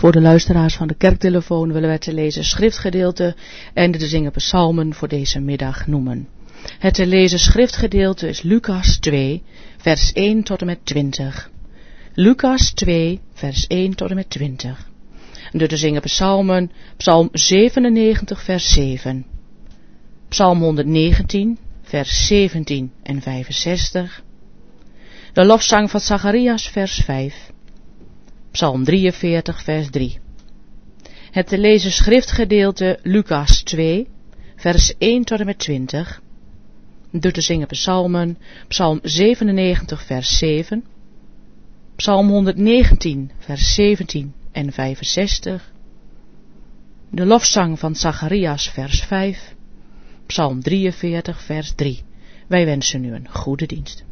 Voor de luisteraars van de kerktelefoon willen wij te lezen schriftgedeelte en de te zingen psalmen voor deze middag noemen. Het te lezen schriftgedeelte is Lucas 2, vers 1 tot en met 20. Lucas 2, vers 1 tot en met 20. De te zingen psalmen, psalm 97, vers 7. Psalm 119, vers 17 en 65. De lofzang van Zacharias, vers 5. Psalm 43, vers 3. Het te lezen schriftgedeelte Lucas 2, vers 1 tot en met 20. De te zingen psalmen, psalm 97, vers 7. Psalm 119, vers 17 en 65. De lofzang van Zacharias, vers 5. Psalm 43, vers 3. Wij wensen u een goede dienst.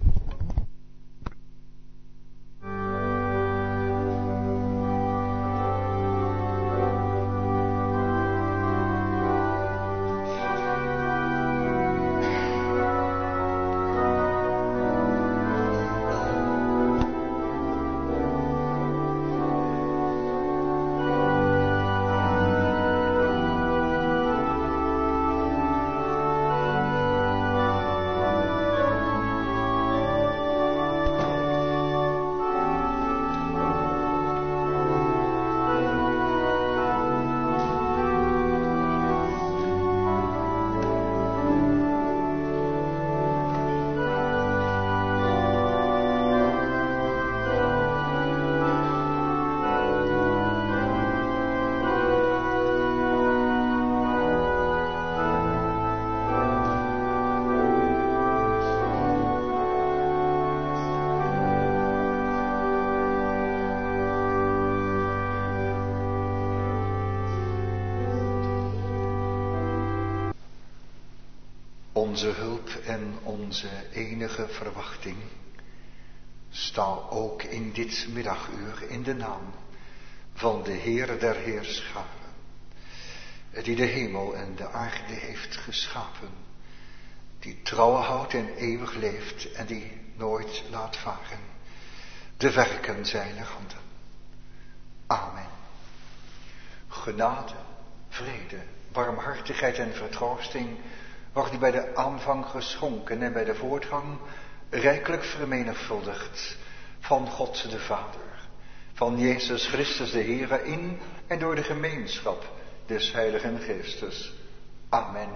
Onze hulp en onze enige verwachting, sta ook in dit middaguur in de naam van de Heer der Heerscharen, die de hemel en de aarde heeft geschapen, die trouw houdt en eeuwig leeft en die nooit laat varen de werken zijner handen. Amen. Genade, vrede, barmhartigheid en vertroosting wordt bij de aanvang geschonken en bij de voortgang rijkelijk vermenigvuldigd van God de Vader, van Jezus Christus de Heere in en door de gemeenschap des Heiligen Geestes. Amen.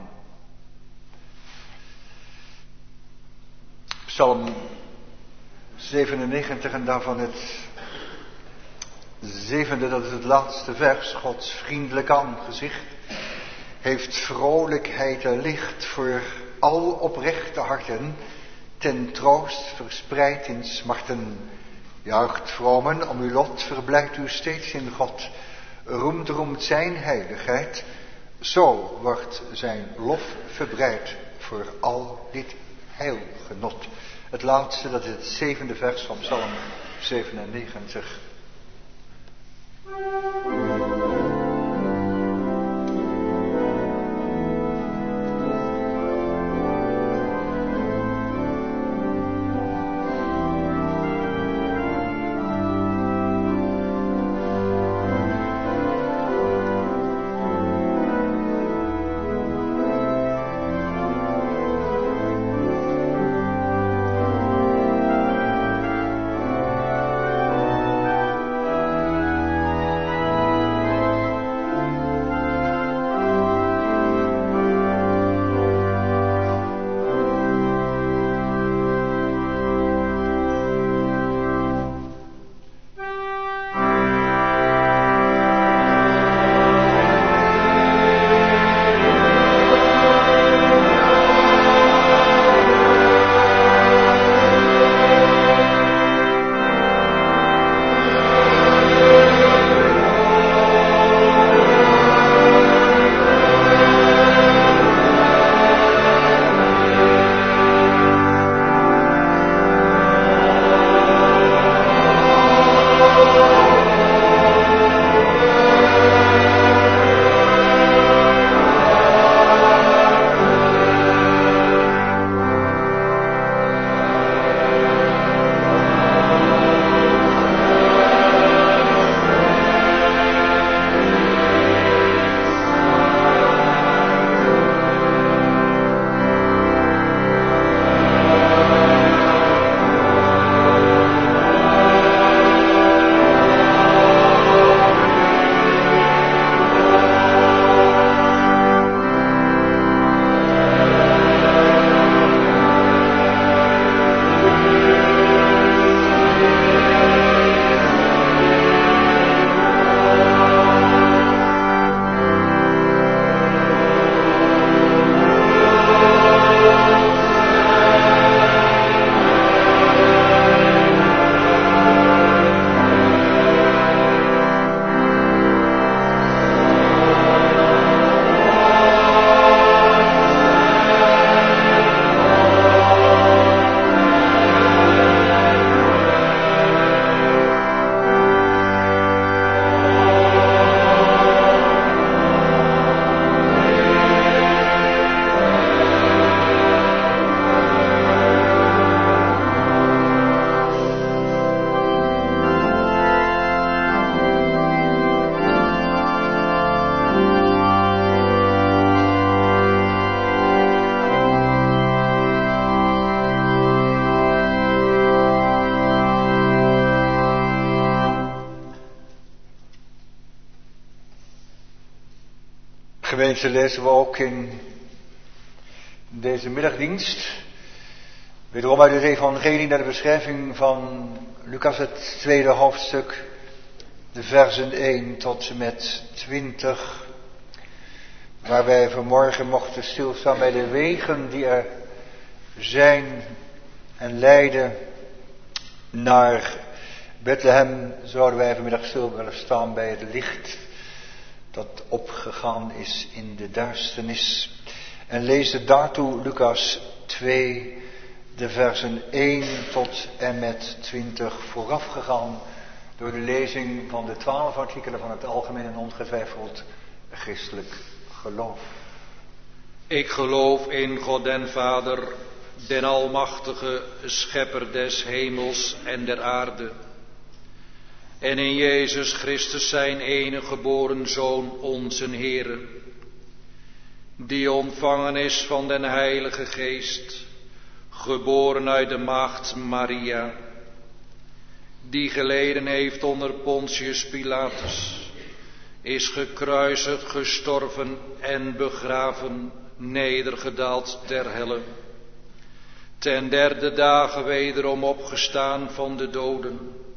Psalm 97 en daarvan het 7e, dat is het laatste vers, Gods vriendelijk aangezicht heeft vrolijkheid en licht voor al oprechte harten, ten troost verspreid in smarten. Juicht vromen om uw lot, verblijft u steeds in God. Roemt zijn heiligheid, zo wordt zijn lof verbreid voor al dit heilgenot. Het laatste, dat is het 7e vers van Psalm 97. Gemeente, lezen we ook in deze middagdienst wederom uit het evangelie naar de beschrijving van Lucas, het tweede hoofdstuk, de versen 1 tot en met 20, waar wij vanmorgen mochten stilstaan bij de wegen die er zijn en leiden naar Bethlehem. Zouden wij vanmiddag stil willen staan bij het licht dat opgegaan is in de duisternis. En lezen daartoe Lucas 2, de versen 1 tot en met 20, voorafgegaan door de lezing van de 12 artikelen van het algemeen en ongetwijfeld christelijk geloof. Ik geloof in God den Vader, den almachtige schepper des hemels en der aarde. En in Jezus Christus zijn enige geboren Zoon, onze Heere, die ontvangen is van den Heilige Geest, geboren uit de maagd Maria, die geleden heeft onder Pontius Pilatus, is gekruisigd, gestorven en begraven, nedergedaald ter helle, ten derde dagen wederom opgestaan van de doden,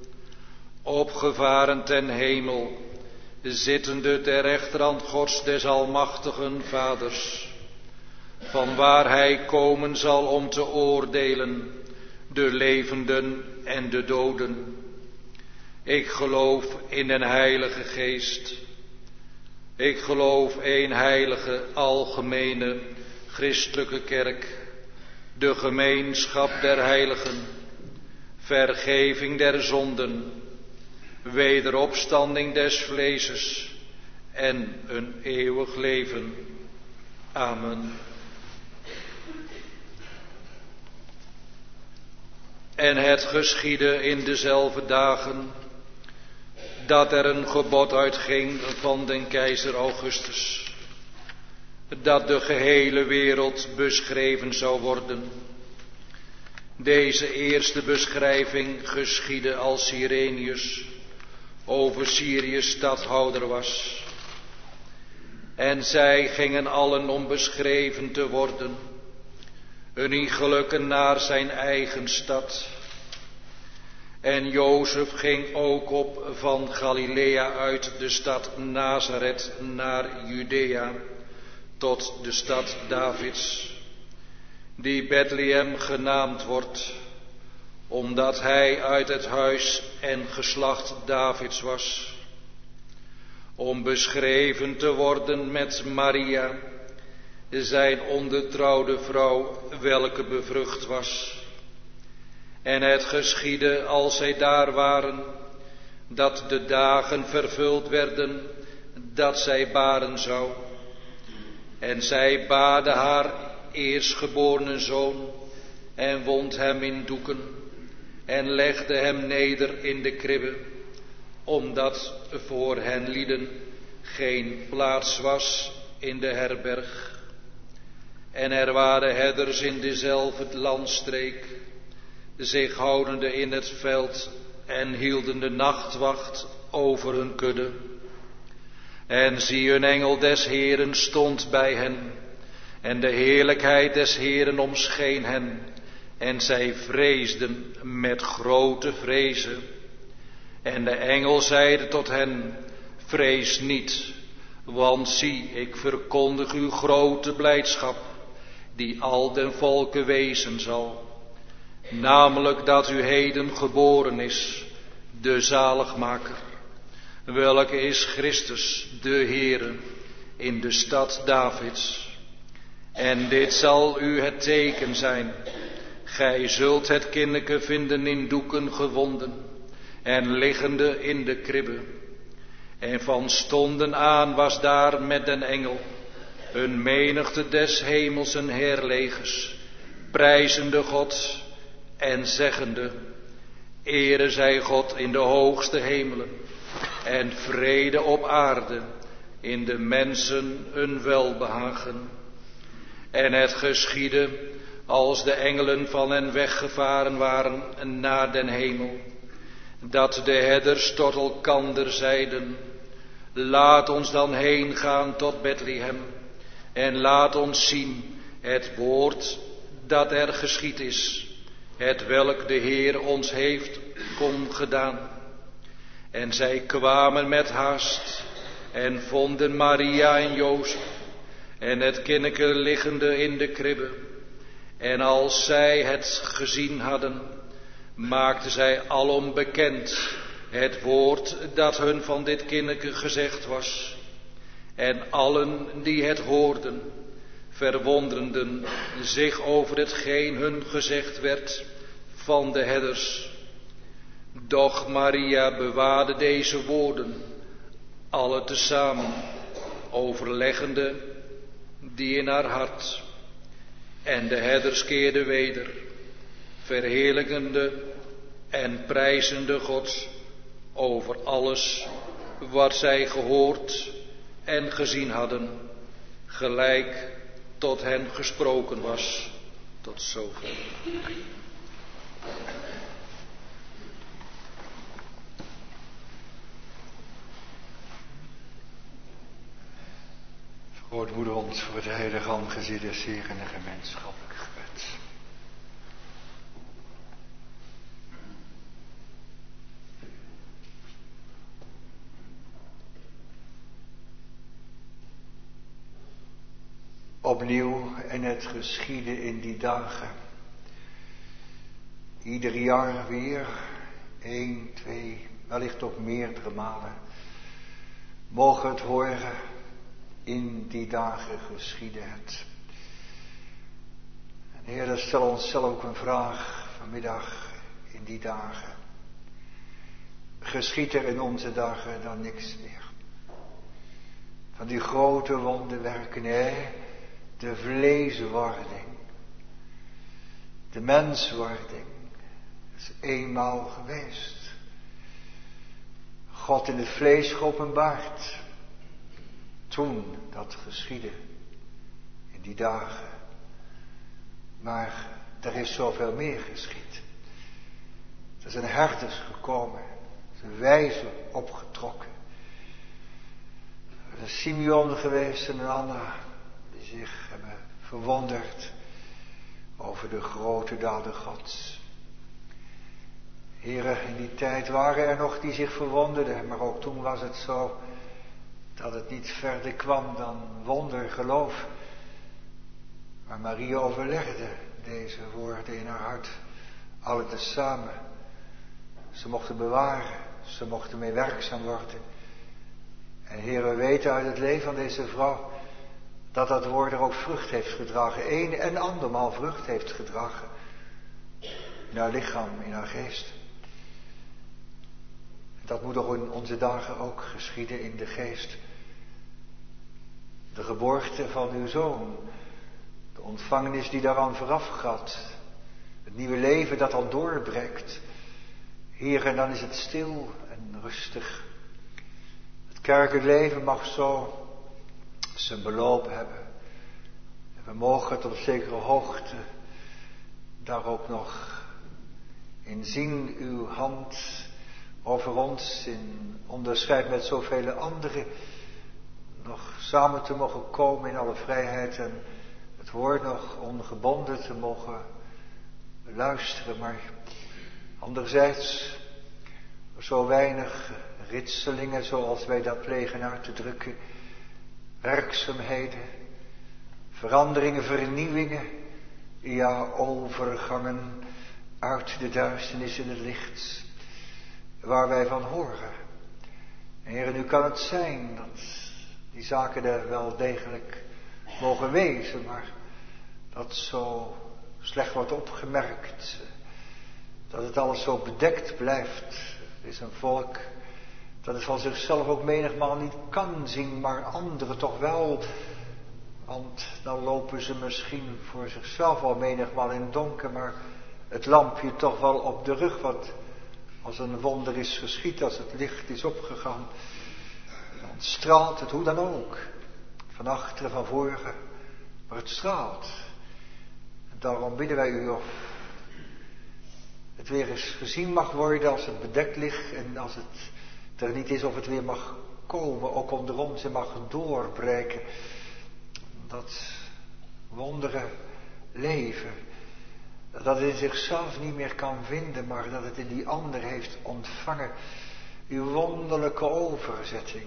opgevaren ten hemel, zittende ter rechterhand Gods des almachtigen Vaders, van waar hij komen zal om te oordelen de levenden en de doden. Ik geloof in den Heilige Geest. Ik geloof één heilige, algemene, christelijke kerk, de gemeenschap der heiligen, vergeving der zonden, wederopstanding des vleeses en een eeuwig leven. Amen. En het geschiedde in dezelfde dagen dat er een gebod uitging van den keizer Augustus, dat de gehele wereld beschreven zou worden. Deze eerste beschrijving geschiedde als Cyrenius over Syrië stadhouder was. En zij gingen allen om beschreven te worden, een iegelijke naar zijn eigen stad. En Jozef ging ook op van Galilea uit de stad Nazareth naar Judea, tot de stad Davids, die Bethlehem genaamd wordt, omdat hij uit het huis en geslacht Davids was, om beschreven te worden met Maria, zijn ondertrouwde vrouw, welke bevrucht was. En het geschiedde als zij daar waren, dat de dagen vervuld werden, dat zij baren zou. En zij baadde haar eerstgeborene zoon en wond hem in doeken en legde hem neder in de kribbe, omdat voor hen lieden geen plaats was in de herberg. En er waren herders in dezelfde landstreek, zich houdende in het veld en hielden de nachtwacht over hun kudde. En zie, een engel des Heeren stond bij hen, en de heerlijkheid des Heeren omscheen hen, en zij vreesden met grote vrezen. En de engel zeide tot hen: vrees niet, want zie, ik verkondig u grote blijdschap, die al den volken wezen zal. Namelijk dat u heden geboren is, de zaligmaker, welke is Christus, de Heere, in de stad Davids. En dit zal u het teken zijn: gij zult het kindeke vinden in doeken gewonden en liggende in de kribbe. En van stonden aan was daar met den engel een menigte des hemels en heerlegers, prijzende God en zeggende: ere zij God in de hoogste hemelen en vrede op aarde in de mensen een welbehagen. En het geschiedde als de engelen van hen weggevaren waren naar den hemel, dat de herders tot elkander zeiden: Laat ons dan heen gaan tot Bethlehem en laat ons zien het woord dat er geschied is, het welk de Heer ons heeft gedaan. En zij kwamen met haast en vonden Maria en Jozef en het kindeke liggende in de kribbe. En als zij het gezien hadden, maakten zij alom bekend het woord dat hun van dit kindeke gezegd was. En allen die het hoorden, verwonderden zich over hetgeen hun gezegd werd van de herders. Doch Maria bewaarde deze woorden, alle tezamen, overleggende die in haar hart. En de herders keerden weder, verheerlijkende en prijzende God over alles wat zij gehoord en gezien hadden, gelijk tot hen gesproken was. Tot zover. Grootmoeder ons voor het heilige aangezicht des Heeren en gemeenschappelijk gebed. Opnieuw en het geschieden in die dagen. Ieder jaar weer, 1, 2, wellicht ook meerdere malen. Mogen het horen, in die dagen geschiedde het. En Heer, dan stel onszelf ook een vraag vanmiddag in die dagen. Geschiedt er in onze dagen dan niks meer? Van die grote wonderwerken, nee, de vleeswording, de menswording, is eenmaal geweest. God in het vlees geopenbaard. Toen dat geschiedde, in die dagen. Maar er is zoveel meer geschied. Er zijn herders gekomen, er zijn wijzen opgetrokken. Er is Simeon geweest en een Anna, die zich hebben verwonderd over de grote daden Gods. Heren, in die tijd waren er nog die zich verwonderden, maar ook toen was het zo dat het niet verder kwam dan wondergeloof. Maar Maria overlegde deze woorden in haar hart, alle tezamen. Ze mochten bewaren, ze mochten mee werkzaam worden. En Heer, we weten uit het leven van deze vrouw dat dat woord er ook vrucht heeft gedragen. Een en andermaal vrucht heeft gedragen. In haar lichaam, in haar geest. Dat moet ook in onze dagen ook geschieden in de geest. De geboorte van uw zoon. De ontvangenis die daaraan vooraf gaat. Het nieuwe leven dat dan doorbreekt. Heer, en dan is het stil en rustig. Het kerkelijk leven mag zo zijn beloop hebben. En we mogen tot op zekere hoogte daar ook nog in zien uw hand over ons in onderscheid met zoveel anderen nog samen te mogen komen in alle vrijheid en het woord nog ongebonden te mogen luisteren. Maar anderzijds zo weinig ritselingen zoals wij dat plegen uit te drukken, werkzaamheden, veranderingen, vernieuwingen, ja, overgangen uit de duisternis in het licht, waar wij van horen. En Heer, nu kan het zijn dat die zaken er wel degelijk mogen wezen, maar dat zo slecht wordt opgemerkt, dat het alles zo bedekt blijft. Er is een volk dat het van zichzelf ook menigmaal niet kan zien, maar anderen toch wel. Want dan lopen ze misschien voor zichzelf al menigmaal in het donker, maar het lampje toch wel op de rug, wat als een wonder is geschied, als het licht is opgegaan. Dan straalt het hoe dan ook, van achteren, van voren, maar het straalt. En daarom bidden wij u of het weer eens gezien mag worden als het bedekt ligt en als het er niet is of het weer mag komen, ook onder ons en mag doorbreken. Dat wondere leven, dat het in zichzelf niet meer kan vinden, maar dat het in die ander heeft ontvangen. Uw wonderlijke overzetting.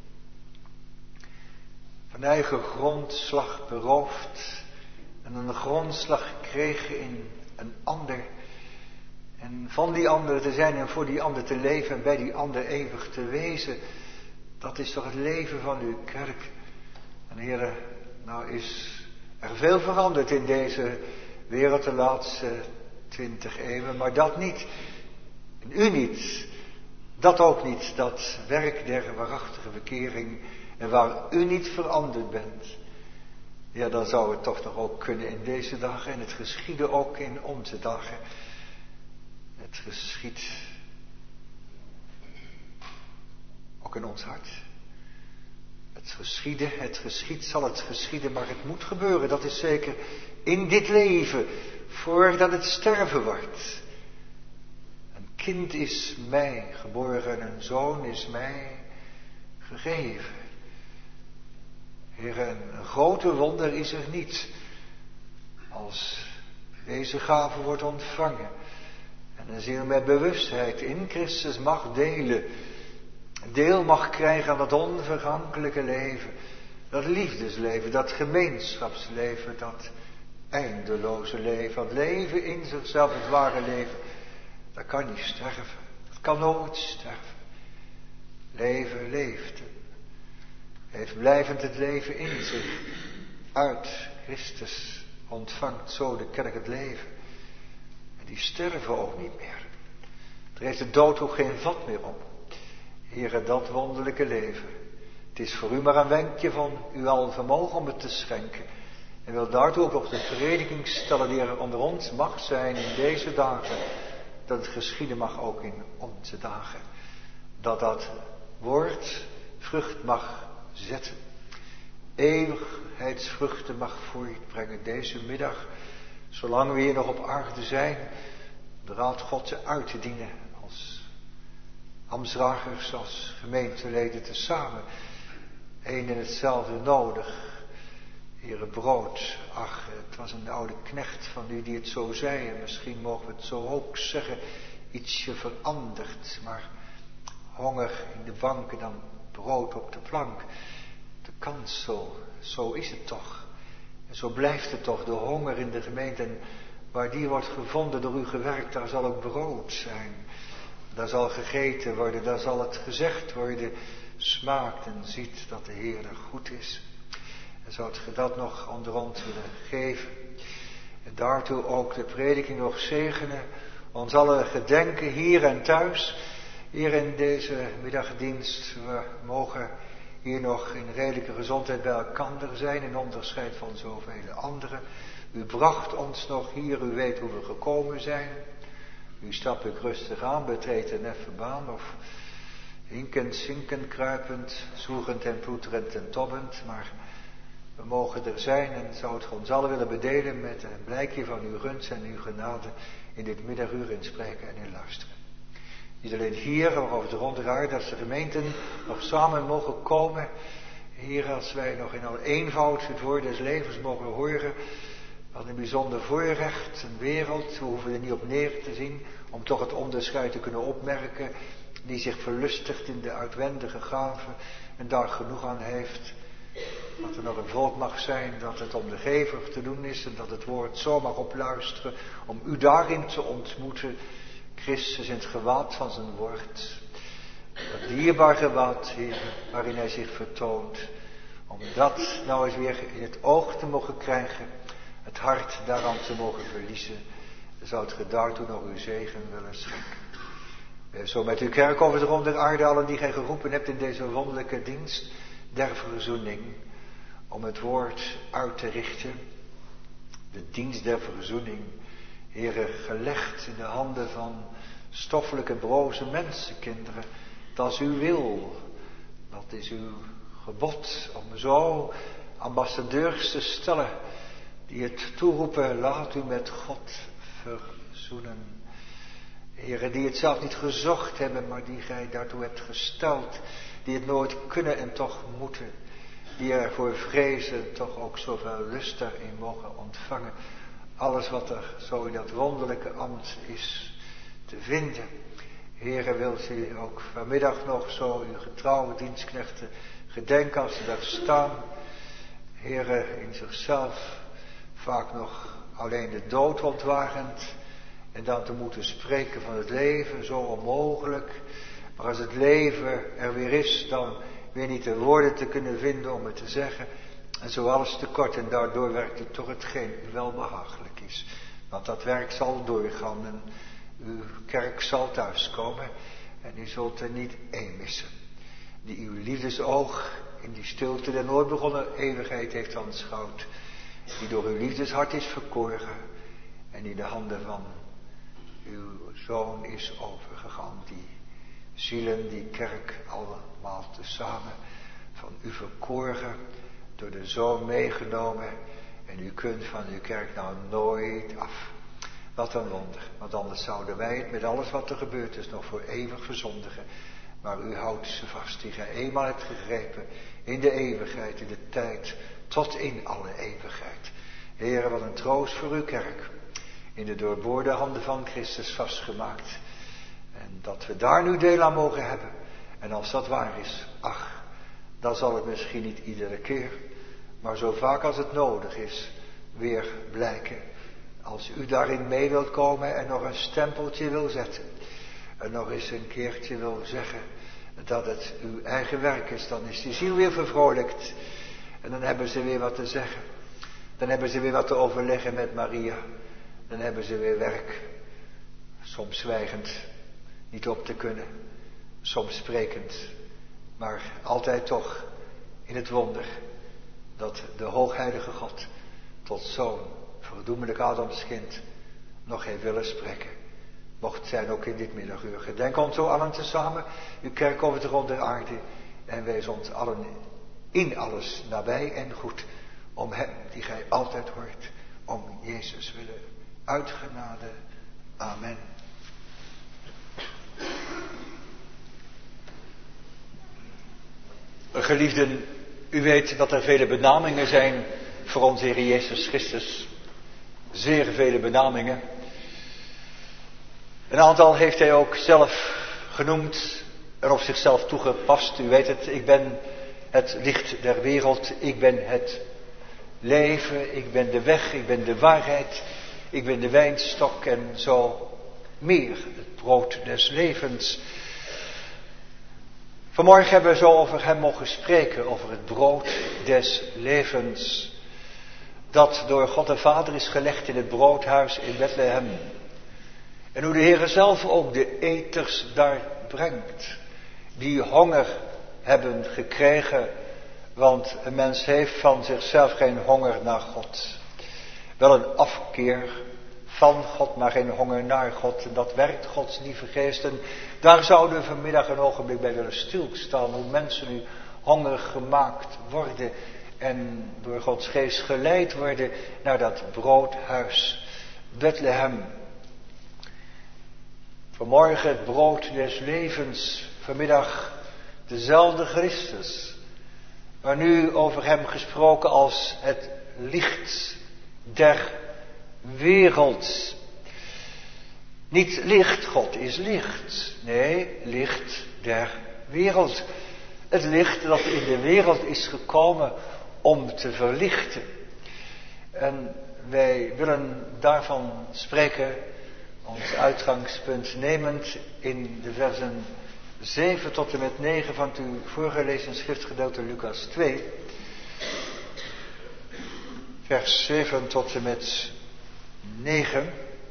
Van eigen grondslag beroofd en een grondslag gekregen in een ander. En van die ander te zijn en voor die ander te leven en bij die ander eeuwig te wezen. Dat is toch het leven van uw kerk. En Heere, nou is er veel veranderd in deze wereld de laatste 20 eeuwen. Maar dat niet. En u niet. Dat ook niet. Dat werk der waarachtige bekering. En waar u niet veranderd bent. Ja, dan zou het toch nog ook kunnen in deze dagen. En het geschieden ook in onze dagen. Het geschiedt ook in ons hart. Het geschiet, zal het geschieden, maar het moet gebeuren, dat is zeker, in dit leven, voordat het sterven wordt. Een kind is mij geboren, een zoon is mij gegeven. Heer, een grote wonder is er niet, als deze gave wordt ontvangen. En een ziel met bewustheid in Christus mag delen. Deel mag krijgen aan dat onvergankelijke leven. Dat liefdesleven, dat gemeenschapsleven, dat eindeloze leven. Dat leven in zichzelf, het ware leven. Dat kan niet sterven. Dat kan nooit sterven. Leven leeft. Heeft blijvend het leven in zich. Uit Christus ontvangt zo de kerk het leven. Die sterven ook niet meer. Er heeft de dood ook geen vat meer op. Heere, dat wonderlijke leven. Het is voor u maar een wenkje van uw al vermogen om het te schenken. En wil daartoe ook op de prediking stellen die er onder ons mag zijn in deze dagen. Dat het geschieden mag ook in onze dagen. Dat dat woord vrucht mag zetten. Eeuwigheidsvruchten mag voortbrengen deze middag. Zolang we hier nog op aarde zijn, de raad God ze uit te dienen als ambtsdragers, als gemeenteleden tezamen. Eén en hetzelfde nodig. Heere, brood. Ach, het was een oude knecht van u die het zo zei. En misschien mogen we het zo ook zeggen. Ietsje veranderd. Maar honger in de banken, dan brood op de plank. De kans zo. Zo is het toch. En zo blijft het toch, de honger in de gemeente. En waar die wordt gevonden door u gewerkt, daar zal ook brood zijn. Daar zal gegeten worden, daar zal het gezegd worden. Smaakt en ziet dat de Heer er goed is. En zou het dat nog onder ons willen geven. En daartoe ook de prediking nog zegenen. Ons alle gedenken hier en thuis. Hier in deze middagdienst. We mogen hier nog in redelijke gezondheid bij elkander zijn, in onderscheid van zoveel anderen. U bracht ons nog hier, u weet hoe we gekomen zijn. U stapt ik rustig aan, betreedt een effen baan, of hinkend, zinkend, kruipend, zoegend en ploeterend en tobbend. Maar we mogen er zijn en zou het ons allen willen bedelen met een blijkje van uw gunst en uw genade in dit middaguur in spreken en in luisteren. Niet alleen hier, maar over de ronde aarde, dat de gemeenten nog samen mogen komen. Hier, als wij nog in al eenvoud het woord des levens mogen horen. Wat een bijzonder voorrecht, een wereld, we hoeven er niet op neer te zien. Om toch het onderscheid te kunnen opmerken. Die zich verlustigt in de uitwendige gaven en daar genoeg aan heeft. Dat er nog een volk mag zijn, dat het om de gever te doen is. En dat het woord zo mag opluisteren om u daarin te ontmoeten. Christus in het gewaad van zijn woord. Dat dierbaar gewaad, Heer, waarin hij zich vertoont. Om dat nou eens weer in het oog te mogen krijgen. Het hart daaraan te mogen verliezen. Dan zou het daartoe nog uw zegen willen schenken. Zo met uw kerk over de ronde aarde, allen die gij geroepen hebt in deze wonderlijke dienst der verzoening. Om het woord uit te richten. De dienst der verzoening. Heere, gelegd in de handen van stoffelijke broze mensenkinderen. Dat is uw wil. Dat is uw gebod om zo ambassadeurs te stellen. Die het toeroepen, laat u met God verzoenen. Heere, die het zelf niet gezocht hebben, maar die gij daartoe hebt gesteld. die het nooit kunnen en toch moeten, die ervoor vrezen, toch ook zoveel lust daarin mogen ontvangen. Alles wat er zo in dat wonderlijke ambt is te vinden. Heere, wilt u ook vanmiddag nog zo uw getrouwe dienstknechten gedenken als ze daar staan. Heere, in zichzelf vaak nog alleen de dood ontwarend. En dan te moeten spreken van het leven, zo onmogelijk. Maar als het leven er weer is, dan weer niet de woorden te kunnen vinden om het te zeggen. En zo alles tekort en daardoor werkt u toch hetgeen u wel behagelijk is. Want dat werk zal doorgaan en uw kerk zal thuiskomen. En u zult er niet één missen. Die uw liefdesoog in die stilte der nooit begonnen eeuwigheid heeft aanschouwd. Die door uw liefdeshart is verkoren. En in de handen van uw zoon is overgegaan. Die zielen, die kerk allemaal tezamen van u verkoren. Door de zoon meegenomen. En u kunt van uw kerk nou nooit af. Wat een wonder. Want anders zouden wij het met alles wat er gebeurd is nog voor eeuwig verzondigen. Maar u houdt ze vast die gij eenmaal hebt gegrepen. In de eeuwigheid, in de tijd. Tot in alle eeuwigheid. Heere, wat een troost voor uw kerk. In de doorboorde handen van Christus vastgemaakt. En dat we daar nu deel aan mogen hebben. En als dat waar is, ach, dan zal het misschien niet iedere keer, maar zo vaak als het nodig is, weer blijken. Als u daarin mee wilt komen en nog een stempeltje wil zetten. En nog eens een keertje wil zeggen dat het uw eigen werk is, dan is die ziel weer vervrolijkt. En dan hebben ze weer wat te zeggen. Dan hebben ze weer wat te overleggen met Maria. Dan hebben ze weer werk. Soms zwijgend, niet op te kunnen. Soms sprekend. Maar altijd toch in het wonder dat de hoogheilige God tot zo'n verdoemelijk Adamskind nog heeft willen spreken. Mocht zijn ook in dit middaguur. Gedenk ons zo allen tezamen, uw kerk over de ronde aarde. En wees ons allen in alles nabij en goed. Om hem die gij altijd hoort. Om Jezus willen. Uitgenade. Amen. Geliefden, u weet dat er vele benamingen zijn voor onze Heer Jezus Christus. Zeer vele benamingen. Een aantal heeft hij ook zelf genoemd en op zichzelf toegepast. U weet het, ik ben het licht der wereld, ik ben het leven, ik ben de weg, ik ben de waarheid, ik ben de wijnstok en zo meer, het brood des levens. Vanmorgen hebben we zo over hem mogen spreken, over het brood des levens. Dat door God de Vader is gelegd in het broodhuis in Bethlehem. En hoe de Heere zelf ook de eters daar brengt. Die honger hebben gekregen. Want een mens heeft van zichzelf geen honger naar God. Wel een afkeer van God, maar geen honger naar God. En dat werkt Gods lieve geest. En daar zouden we vanmiddag een ogenblik bij willen stilstaan. Hoe mensen nu hongerig gemaakt worden. En door Gods geest geleid worden naar dat broodhuis Bethlehem. Vanmorgen het brood des levens. Vanmiddag dezelfde Christus. Maar nu over hem gesproken als het licht der wereld. Niet licht, God is licht. Nee, licht der wereld. Het licht dat in de wereld is gekomen om te verlichten. En wij willen daarvan spreken, ons uitgangspunt nemend in de versen 7 tot en met 9 van het u voorgelezen schriftgedeelte Lucas 2. Vers 7 tot en met 9.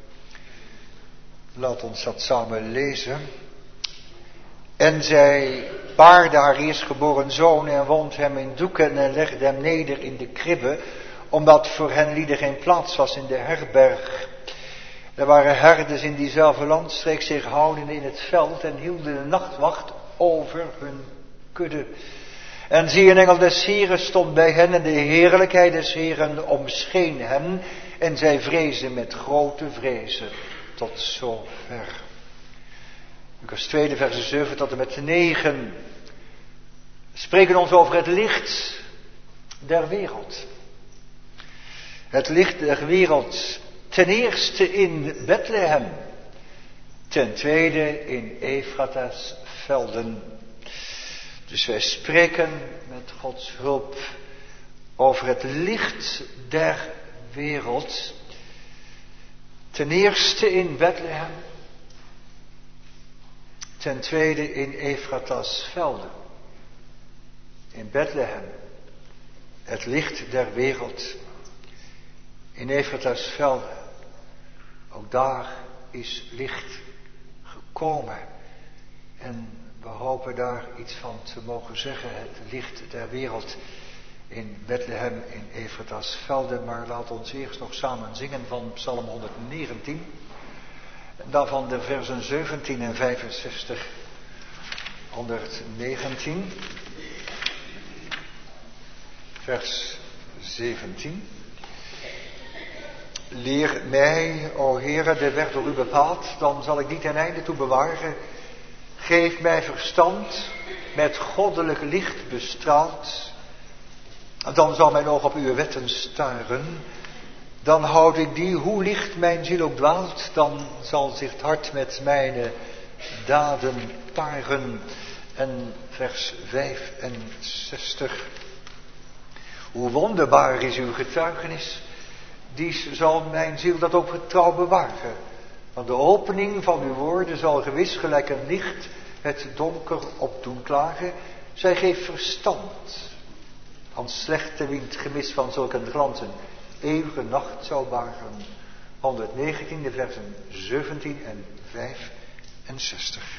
Laat ons dat samen lezen. En zij baarde haar eerstgeboren zoon en wond hem in doeken en legde hem neder in de kribbe, omdat voor hen lieden geen plaats was in de herberg. Er waren herders in diezelfde landstreek zich houden in het veld en hielden de nachtwacht over hun kudde. En zie, een engel des Heren stond bij hen en de heerlijkheid des Heren omscheen hen en zij vrezen met grote vrezen. Tot zover. Lucas 2, versen 7 tot en met 9. spreken ons over het licht der wereld. Het licht der wereld, ten eerste in Bethlehem, ten tweede in Ephrata's velden. Dus wij spreken met Gods hulp over het licht der wereld, ten eerste in Bethlehem, ten tweede in Ephrata's velden. In Bethlehem, het licht der wereld. In Ephrata's velden, ook daar is licht gekomen. En we hopen daar iets van te mogen zeggen, het licht der wereld in Bethlehem, in Ephrata's velden. Maar laat ons eerst nog samen zingen van Psalm 119. En daarvan de versen 17 en 65. 119, vers 17. Leer mij, o Heere, de weg door u bepaald, dan zal ik die ten einde toe bewaren. Geef mij verstand, met goddelijk licht bestraald. Dan zal mijn oog op uw wetten staren. Dan houd ik die, hoe licht mijn ziel ook dwaalt, dan zal zich het hart met mijn daden paren. En vers 65. Hoe wonderbaar is uw getuigenis, die zal mijn ziel dat ook getrouw bewaren. Want de opening van uw woorden zal gewis gelijk een licht het donker op doen klagen. Zij geeft verstand, als slechte wind gemis van zulke glanzen eeuwige nacht zou baren. 119 versen 17 en 65.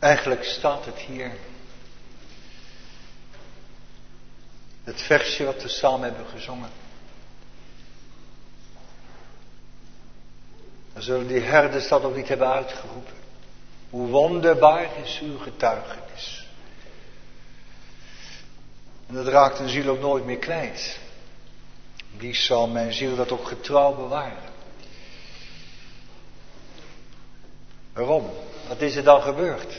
Eigenlijk staat het hier. Het versje wat we samen hebben gezongen. Dan zullen die herders dat ook niet hebben uitgeroepen. Hoe wonderbaar is uw getuigenis. En dat raakt een ziel ook nooit meer kwijt. Die zal mijn ziel dat ook getrouw bewaren. Waarom? Wat is er dan gebeurd?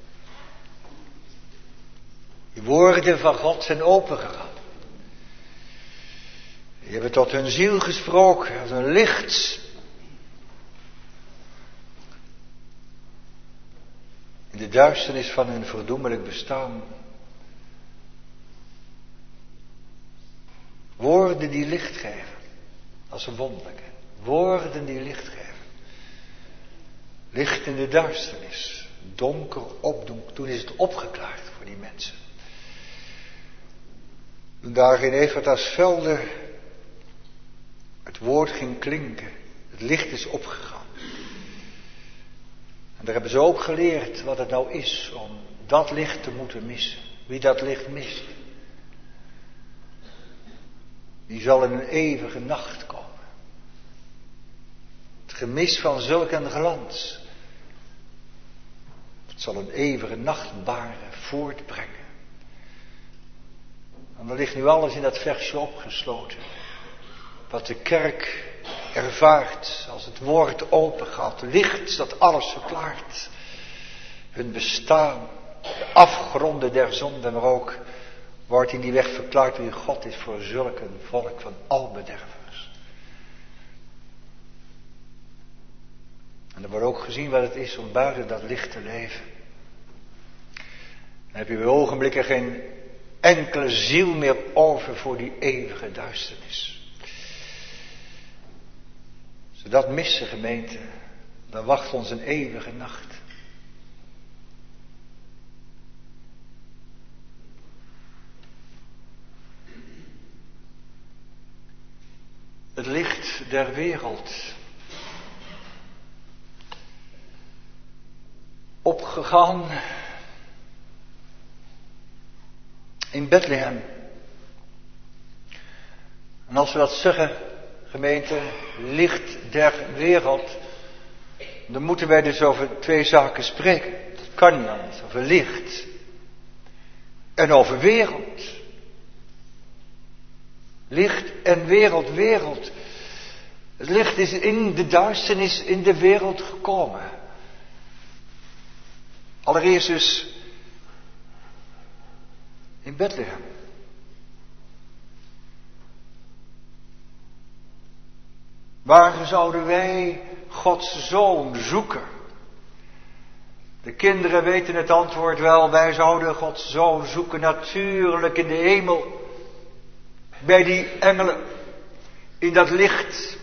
Die woorden van God zijn opengegaan. Die hebben tot hun ziel gesproken als een licht. In de duisternis van hun verdoemelijk bestaan. Woorden die licht geven. Als een wonderlijke. Woorden die licht geven. Licht in de duisternis. Donker opdoen. Toen is het opgeklaard voor die mensen. Toen daar in Ephrathas velden het woord ging klinken. Het licht is opgegaan. En daar hebben ze ook geleerd wat het nou is om dat licht te moeten missen. Wie dat licht mist. Die zal in een eeuwige nacht komen. Het gemis van zulk een glans. Het zal een eeuwige nachtbare voortbrengen. En er ligt nu alles in dat versje opgesloten. Wat de kerk ervaart als het woord opengaat. Licht dat alles verklaart. Hun bestaan. De afgronden der zonde. Maar ook wordt in die weg verklaard wie God is voor zulk een volk van albedervers. En er wordt ook gezien wat het is om buiten dat licht te leven. Dan heb je bij ogenblikken geen enkele ziel meer over voor die eeuwige duisternis. Als we dat missen, gemeente, dan wacht ons een eeuwige nacht. Het licht der wereld. Opgegaan in Bethlehem. En als we dat zeggen, gemeente, licht der wereld, dan moeten wij dus over twee zaken spreken. Dat kan niet anders, over licht en over wereld. Licht en wereld, wereld. Het licht is in de duisternis in de wereld gekomen. Allereerst dus in Bethlehem. Waar zouden wij Gods zoon zoeken? De kinderen weten het antwoord wel. Wij zouden Gods zoon zoeken natuurlijk in de hemel. Bij die engelen. In dat licht.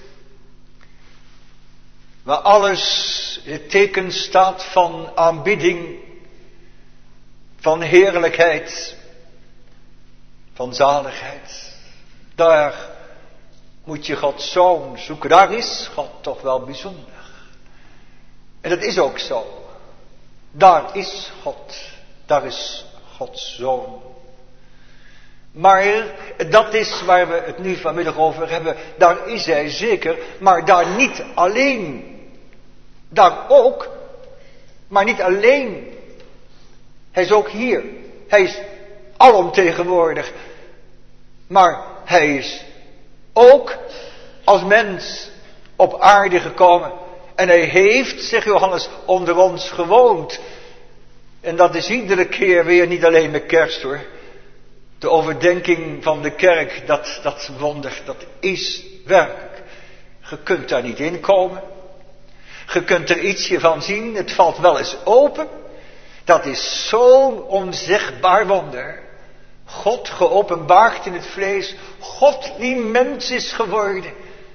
Waar alles in het teken staat van aanbidding. Van heerlijkheid. Van zaligheid. Daar moet je Gods zoon zoeken. Daar is God toch wel bijzonder. En dat is ook zo. Daar is God. Daar is Gods zoon. Maar dat is waar we het nu vanmiddag over hebben. Daar is hij zeker, maar daar niet alleen. Daar ook, maar niet alleen. Hij is ook hier. Hij is alomtegenwoordig. Maar hij is ook als mens op aarde gekomen. En hij heeft, zegt Johannes, onder ons gewoond. En dat is iedere keer weer niet alleen met kerst hoor. De overdenking van de kerk, dat wonder, dat is werkelijk. Je kunt daar niet in komen. Je kunt er ietsje van zien, het valt wel eens open. Dat is zo'n onzegbaar wonder. God geopenbaard in het vlees. God die mens is geworden.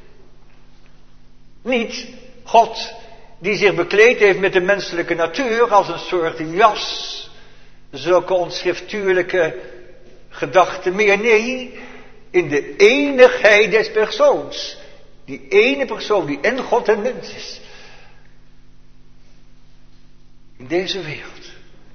Niet God die zich bekleed heeft met de menselijke natuur als een soort jas. Zulke onschriftuurlijke gedachten meer. Nee, in de enigheid des persoons. Die ene persoon die en God en mens is. In deze wereld.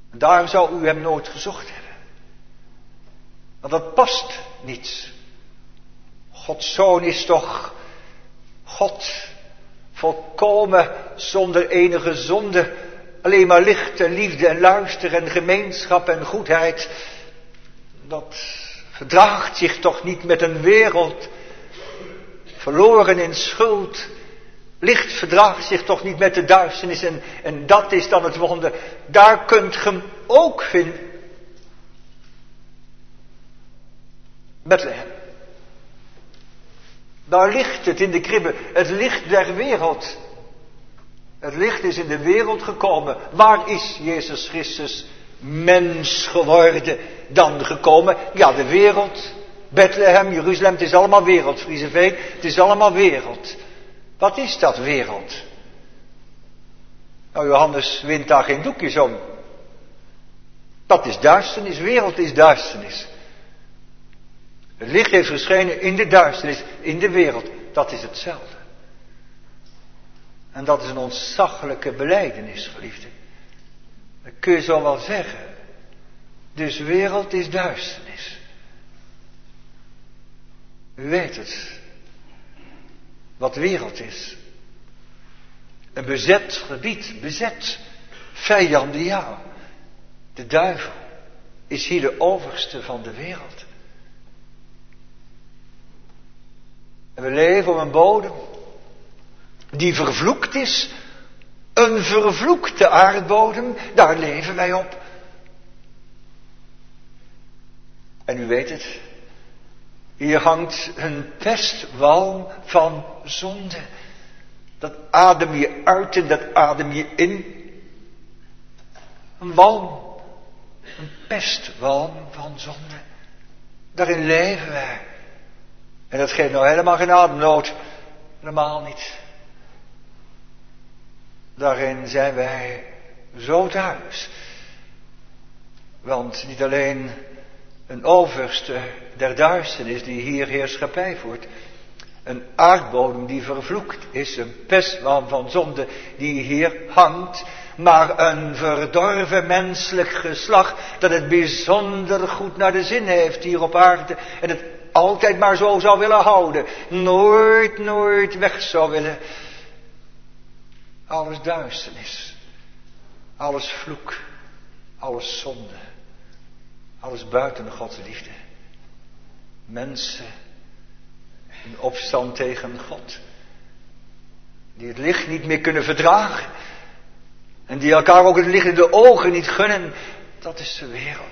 En daar zou u hem nooit gezocht hebben. Want dat past niet. Gods Zoon is toch God, volkomen zonder enige zonde, alleen maar licht en liefde en luister en gemeenschap en goedheid. Dat verdraagt zich toch niet met een wereld verloren in schuld. Licht verdraagt zich toch niet met de duisternis en dat is dan het wonder. Daar kunt ge hem ook vinden. Bethlehem. Daar ligt het in de kribbe, het licht der wereld. Het licht is in de wereld gekomen. Waar is Jezus Christus mens geworden dan gekomen? Ja, de wereld, Bethlehem, Jeruzalem, het is allemaal wereld, Frieseveen, het is allemaal wereld. Wat is dat wereld? Nou, Johannes wint daar geen doekjes om. Dat is duisternis, wereld is duisternis. Het licht heeft verschenen in de duisternis, in de wereld. Dat is hetzelfde. En dat is een ontzaglijke belijdenis, geliefde. Dat kun je zo wel zeggen. Dus wereld is duisternis. U weet het. Wat wereld is. Een bezet gebied, bezet. Vijandiaal. De duivel is hier de overste van de wereld. En we leven op een bodem die vervloekt is. Een vervloekte aardbodem, daar leven wij op. En u weet het. Hier hangt een pestwalm van zonde. Dat adem je uit en dat adem je in. Een walm. Een pestwalm van zonde. Daarin leven wij. En dat geeft nou helemaal geen ademnood. Helemaal niet. Daarin zijn wij zo thuis. Want niet alleen een overste der duisternis die hier heerschappij voert. Een aardbodem die vervloekt is. Een pestwalm van zonde die hier hangt. Maar een verdorven menselijk geslacht dat het bijzonder goed naar de zin heeft hier op aarde. En het altijd maar zo zou willen houden. Nooit weg zou willen. Alles duisternis. Alles vloek. Alles zonde. Alles buiten Gods liefde. Mensen in opstand tegen God. Die het licht niet meer kunnen verdragen. En die elkaar ook het licht in de ogen niet gunnen. Dat is de wereld.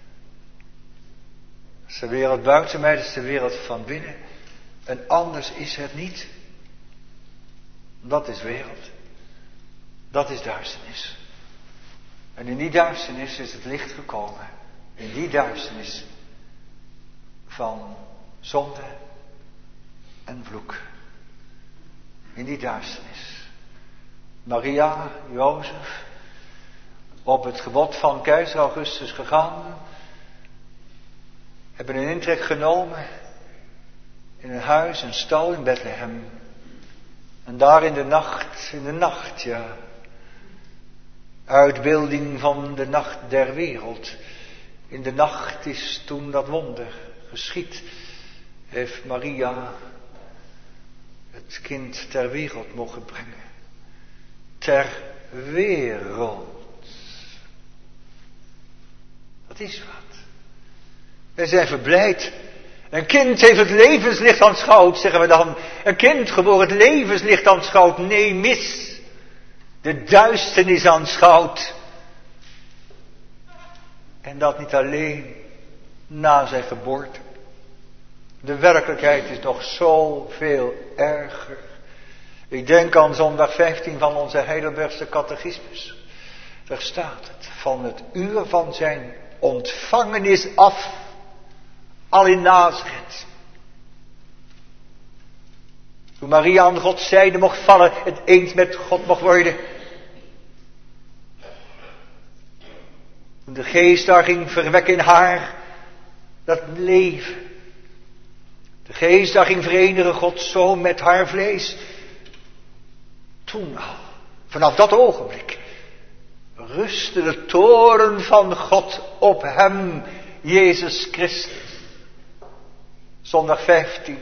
Dat is de wereld buiten mij, dat is de wereld van binnen. En anders is het niet. Dat is wereld. Dat is duisternis. En in die duisternis is het licht gekomen. In die duisternis van zonde en vloek. In die duisternis. Maria, Jozef, op het gebod van keizer Augustus gegaan, hebben een intrek genomen in een huis, een stal in Bethlehem. En daar in de nacht, ja, uitbeelding van de nacht der wereld. In de nacht is toen dat wonder geschied, heeft Maria het kind ter wereld mogen brengen. Ter wereld. Dat is wat. Wij zijn verblijd. Een kind heeft het levenslicht aanschouwd, zeggen we dan. Een kind geboren het levenslicht aanschouwd. Nee, mis. De duisternis aanschouwt. En dat niet alleen na zijn geboorte. De werkelijkheid is nog zoveel erger. Ik denk aan zondag 15 van onze Heidelbergse catechismus. Daar staat het. Van het uur van zijn ontvangenis af. Al in Nazareth. Toen Maria aan Gods zijde mocht vallen. Het eens met God mocht worden. Toen de geest daar ging verwekken in haar. Dat leven. De geest daar ging verenigen Gods Zoon met haar vlees. Toen al, vanaf dat ogenblik, rustte de toorn van God op hem, Jezus Christus. Zondag 15.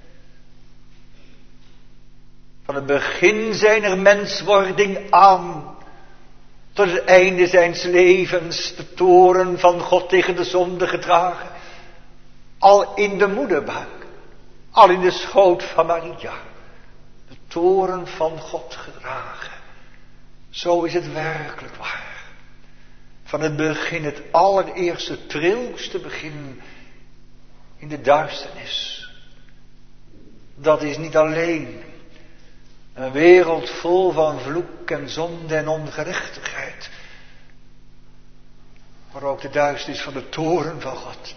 Van het begin zijner menswording aan, tot het einde zijns levens, de toorn van God tegen de zonde gedragen. Al in de moederbuik, al in de schoot van Maria. De toorn van God gedragen. Zo is het werkelijk waar. Van het begin, het allereerste, trilste begin in de duisternis. Dat is niet alleen een wereld vol van vloek en zonde en ongerechtigheid. Maar ook de duisternis van de toorn van God.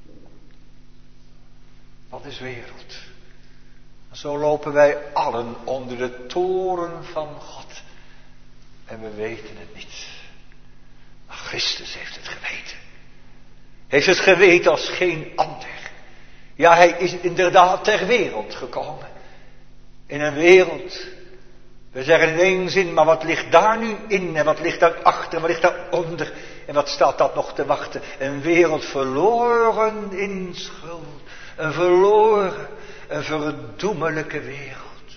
Wat is wereld? Zo lopen wij allen onder de toorn van God. En we weten het niet. Maar Christus heeft het geweten. Heeft het geweten als geen ander. Ja, hij is inderdaad ter wereld gekomen. In een wereld. We zeggen in één zin, maar wat ligt daar nu in? En wat ligt daarachter? En wat ligt daaronder? En wat staat dat nog te wachten? Een wereld verloren in schuld. Een verloren, een verdoemelijke wereld.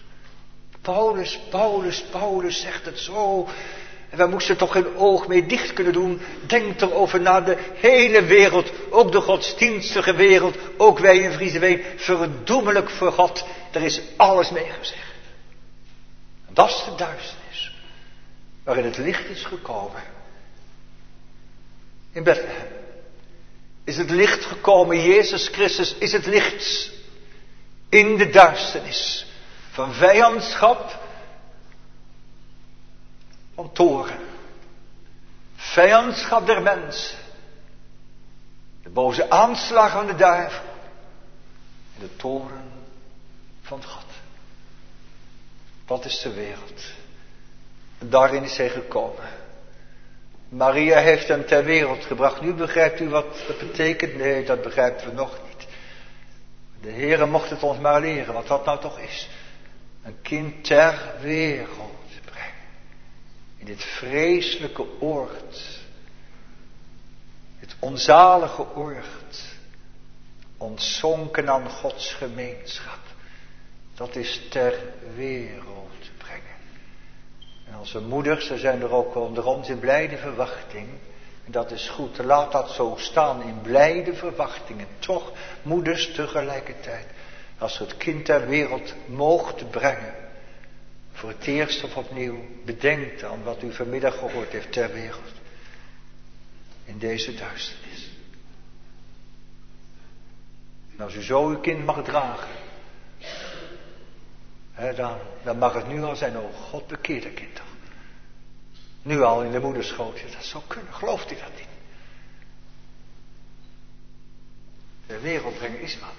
Paulus zegt het zo. En wij moesten toch geen oog mee dicht kunnen doen. Denk erover na, de hele wereld, ook de godsdienstige wereld, ook wij in Vriezeween, verdoemelijk voor God. Er is alles mee gezegd. En dat is de duisternis, waarin het licht is gekomen. In Bethlehem is het licht gekomen, Jezus Christus is het licht in de duisternis van vijandschap, van toren, vijandschap der mensen, de boze aanslag van de duivel en de toren van God. Dat is de wereld. En daarin is hij gekomen. Maria heeft hem ter wereld gebracht. Nu begrijpt u wat dat betekent? Nee, dat begrijpen we nog niet. De Heere mocht het ons maar leren, wat dat nou toch is. Een kind ter wereld brengen. In dit vreselijke oord. Dit onzalige oord. Ontzonken aan Gods gemeenschap. Dat is ter wereld brengen. En onze moeders, er zijn er ook onder ons in blijde verwachting. En dat is goed, laat dat zo staan in blijde verwachting. En toch, moeders tegelijkertijd. Als het kind ter wereld moogt brengen. Voor het eerst of opnieuw, bedenkt aan wat u vanmiddag gehoord heeft ter wereld. In deze duisternis. En als u zo uw kind mag dragen. Dan mag het nu al zijn, oh God, bekeer dat kind toch. Nu al in de moederschoot, dat zou kunnen, gelooft u dat niet? De wereld brengen is wat.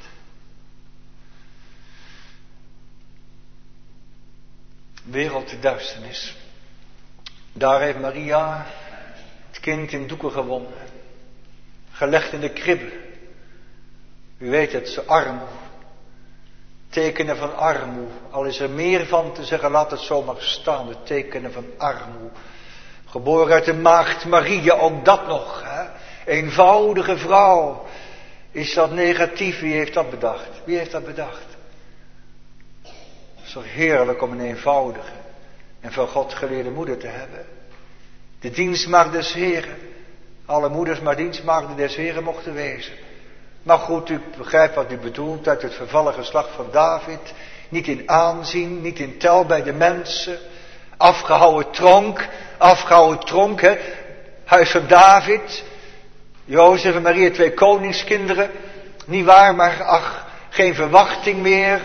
Wereld de duisternis. Daar heeft Maria het kind in doeken gewonden. Gelegd in de kribbe. U weet het, ze armoe. Tekenen van armoe. Al is er meer van te zeggen, laat het zomaar staan. De tekenen van armoe. Geboren uit de maagd Maria, ook dat nog. Hè? Eenvoudige vrouw. Is dat negatief? Wie heeft dat bedacht? Wie heeft dat bedacht? Het is toch heerlijk om een eenvoudige en van God geleerde moeder te hebben. De dienstmaagd des Heren. Alle moeders maar dienstmaagden des Heren mochten wezen. Maar goed, u begrijpt wat u bedoelt, uit het vervallen geslacht van David. Niet in aanzien, niet in tel bij de mensen. Afgehouden tronk, hè. Huis van David. Jozef en Maria, 2 koningskinderen. Niet waar, maar ach, geen verwachting meer.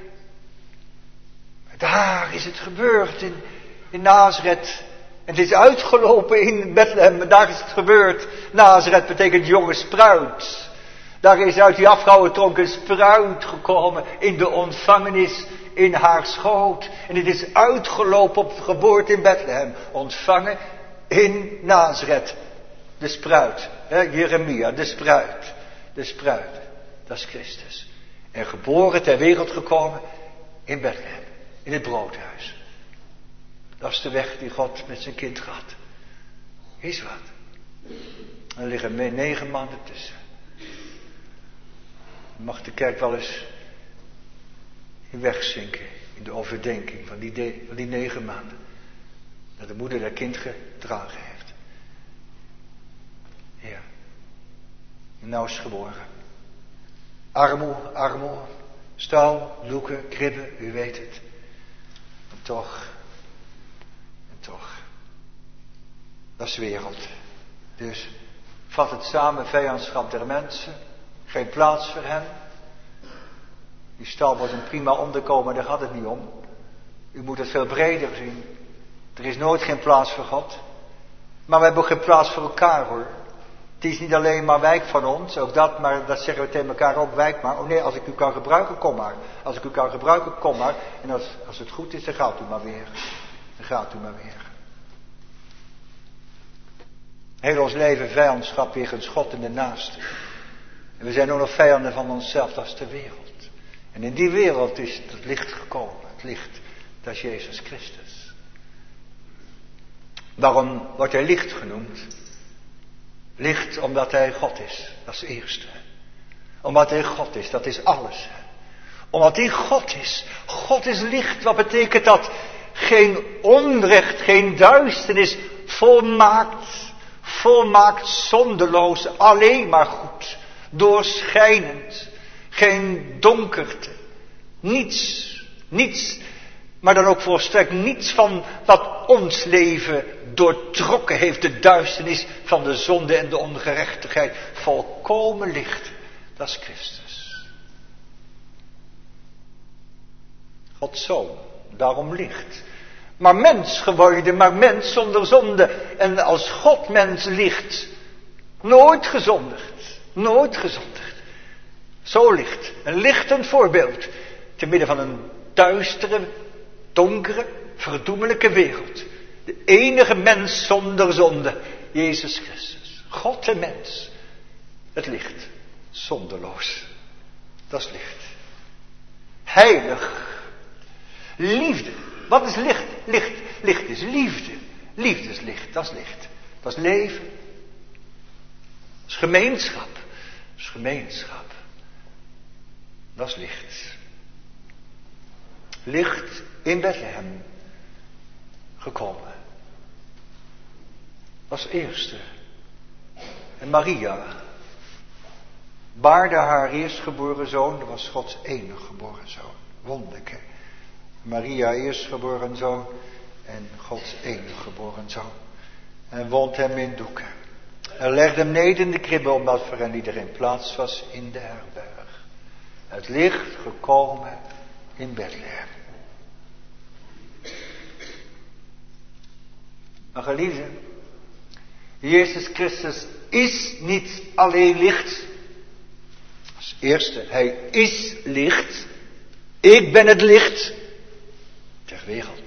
Daar is het gebeurd in Nazareth. En het is uitgelopen in Bethlehem, daar is het gebeurd. Nazareth betekent jonge spruit. Daar is uit die afgehouden tronk een spruit gekomen in de ontvangenis in haar schoot. En het is uitgelopen op de geboorte in Bethlehem. Ontvangen in Nazareth. De spruit. Jeremia, de spruit. De spruit. Dat is Christus. En geboren ter wereld gekomen in Bethlehem. In het broodhuis. Dat is de weg die God met zijn kind gaat. is wat. Er liggen 9 maanden tussen. Mag de kerk wel eens in wegzinken in de overdenking van die 9 maanden. Dat de moeder haar kind gedragen heeft. Ja. En nou is het geboren. Armoe, stal, loeken, kribben, u weet het. En toch. Dat is de wereld. Dus vat het samen, vijandschap der mensen. Geen plaats voor hen. Die stal wordt een prima onderkomen, daar gaat het niet om. U moet het veel breder zien. Er is nooit geen plaats voor God. Maar we hebben ook geen plaats voor elkaar hoor. Het is niet alleen maar wijk van ons, ook dat, maar dat zeggen we tegen elkaar ook, wijk maar. Oh nee, als ik u kan gebruiken, kom maar. Als ik u kan gebruiken, kom maar. En als het goed is, dan gaat u maar weer. Heel ons leven vijandschap wegens God en de naaste. En we zijn ook nog vijanden van onszelf, dat is de wereld. En in die wereld is het licht gekomen. Het licht, dat is Jezus Christus. Waarom wordt hij licht genoemd? Licht omdat hij God is, dat is het eerste. Omdat hij God is, dat is alles. Omdat hij God is licht. Wat betekent dat? Geen onrecht, geen duisternis, volmaakt, zonderloos, alleen maar goed. Doorschijnend, geen donkerte, niets, maar dan ook volstrekt niets van wat ons leven doortrokken heeft, de duisternis van de zonde en de ongerechtigheid. Volkomen licht, dat is Christus. Gods Zoon, daarom licht. Maar mens geworden, maar mens zonder zonde. En als God mens licht, nooit gezondigd. Zo licht, een lichtend voorbeeld. Te midden van een duistere, donkere, verdoemelijke wereld. De enige mens zonder zonde, Jezus Christus. God en mens. Het licht, zonderloos. Dat is licht. Heilig. Liefde. Wat is licht? Licht is liefde. Liefde is licht, dat is licht. Dat is leven. Dat is gemeenschap. Dat is licht. Licht in Bethlehem gekomen. Dat is het eerste. En Maria baarde haar eerstgeboren zoon, dat was Gods enige geboren zoon. Wonderlijk. Maria eerstgeboren zoon en Gods enige geboren zoon. En wond hem in doeken. En legde hem neder in de kribbe, omdat voor hen iedereen plaats was in de herberg. Het licht gekomen in Bethlehem. Maar geliefden, Jezus Christus is niet alleen licht. Als eerste, hij is licht. Ik ben het licht ter wereld.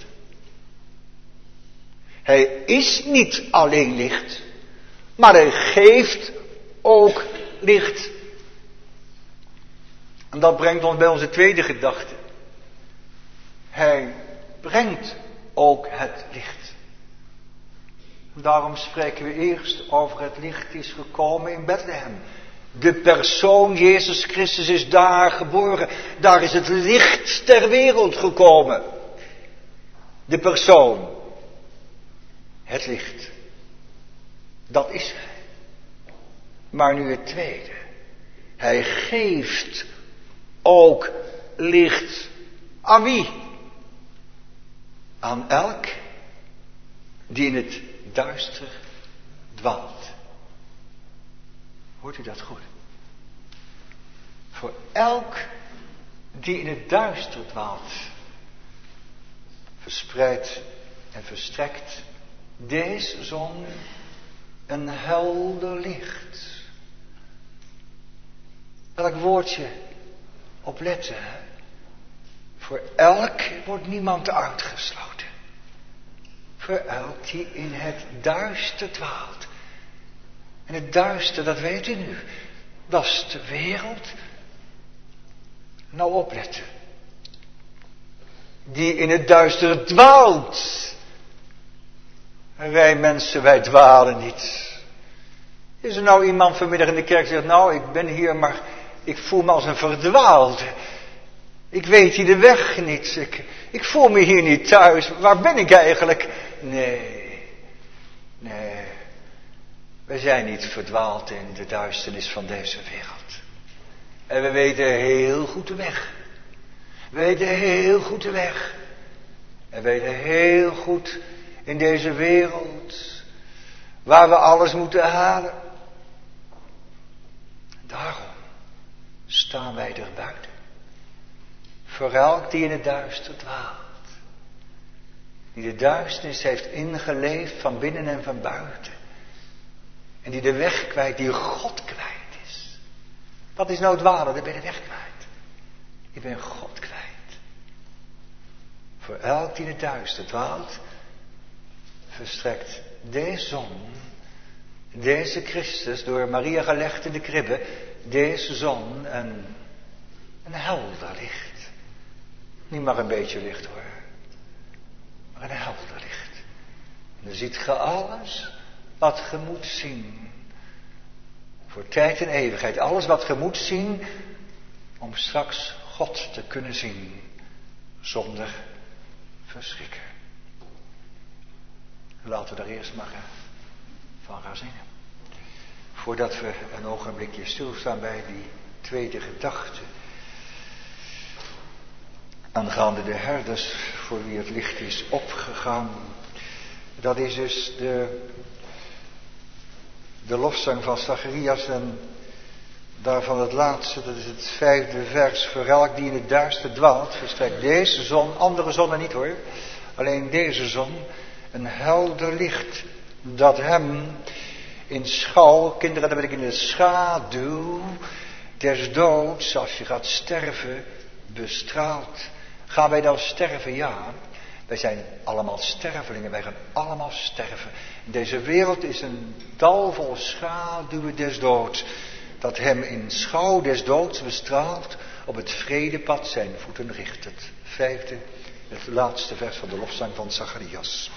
Hij is niet alleen licht, maar hij geeft ook licht. En dat brengt ons bij onze tweede gedachte. Hij brengt ook het licht. Daarom spreken we eerst over het licht is gekomen in Bethlehem. De persoon Jezus Christus is daar geboren. Daar is het licht ter wereld gekomen. De persoon. Het licht. Dat is hij. Maar nu het tweede. Hij geeft ook licht. Aan wie? Aan elk die in het duister dwaalt. Hoort u dat goed? Voor elk die in het duister dwaalt, verspreidt en verstrekt deze zon een helder licht. Welk woordje opletten. Voor elk wordt niemand uitgesloten. Voor elk die in het duister dwaalt. En het duister, dat weet u nu, dat is de wereld. Nou opletten. Die in het duister dwaalt. En wij mensen, wij dwalen niet. Is er nou iemand vanmiddag in de kerk die zegt, nou, ik ben hier, maar ik voel me als een verdwaalde. Ik weet hier de weg niet. Ik voel me hier niet thuis. Waar ben ik eigenlijk? Nee. Wij zijn niet verdwaald in de duisternis van deze wereld. En we weten heel goed de weg. We weten heel goed de weg. En we weten heel goed in deze wereld waar we alles moeten halen. Daarom staan wij er buiten. Voor elk die in het duister dwaalt. Die de duisternis heeft ingeleefd van binnen en van buiten. En die de weg kwijt, die God kwijt is. Wat is nou dwalen? Dan ben je de weg kwijt. Je bent God kwijt. Voor elk die in het duister dwaalt, verstrekt deze zon, deze Christus, door Maria gelegd in de kribbe, deze zon een helder licht. Niet maar een beetje licht hoor, maar een helder licht. En dan ziet ge alles wat ge moet zien. Voor tijd en eeuwigheid. Alles wat ge moet zien om straks God te kunnen zien zonder verschrikken. Laten we daar eerst maar van gaan zingen. Voordat we een ogenblikje stilstaan bij die tweede gedachte. Aangaande de herders voor wie het licht is opgegaan. Dat is dus de lofzang van Zacharias en daarvan het laatste, dat is het 5e vers. Voor elk die in het duister dwaalt, verstrekt deze zon, andere zonnen niet hoor, alleen deze zon, een helder licht dat hem in schouw, kinderen, dan ben ik in de schaduw des doods, als je gaat sterven, bestraalt. Gaan wij dan sterven? Ja. Wij zijn allemaal stervelingen, wij gaan allemaal sterven. Deze wereld is een dal vol schaduwen des doods, dat hem in schouw des doods bestraalt, op het vredepad zijn voeten richt. Het 5e, het laatste vers van de lofzang van Zacharias.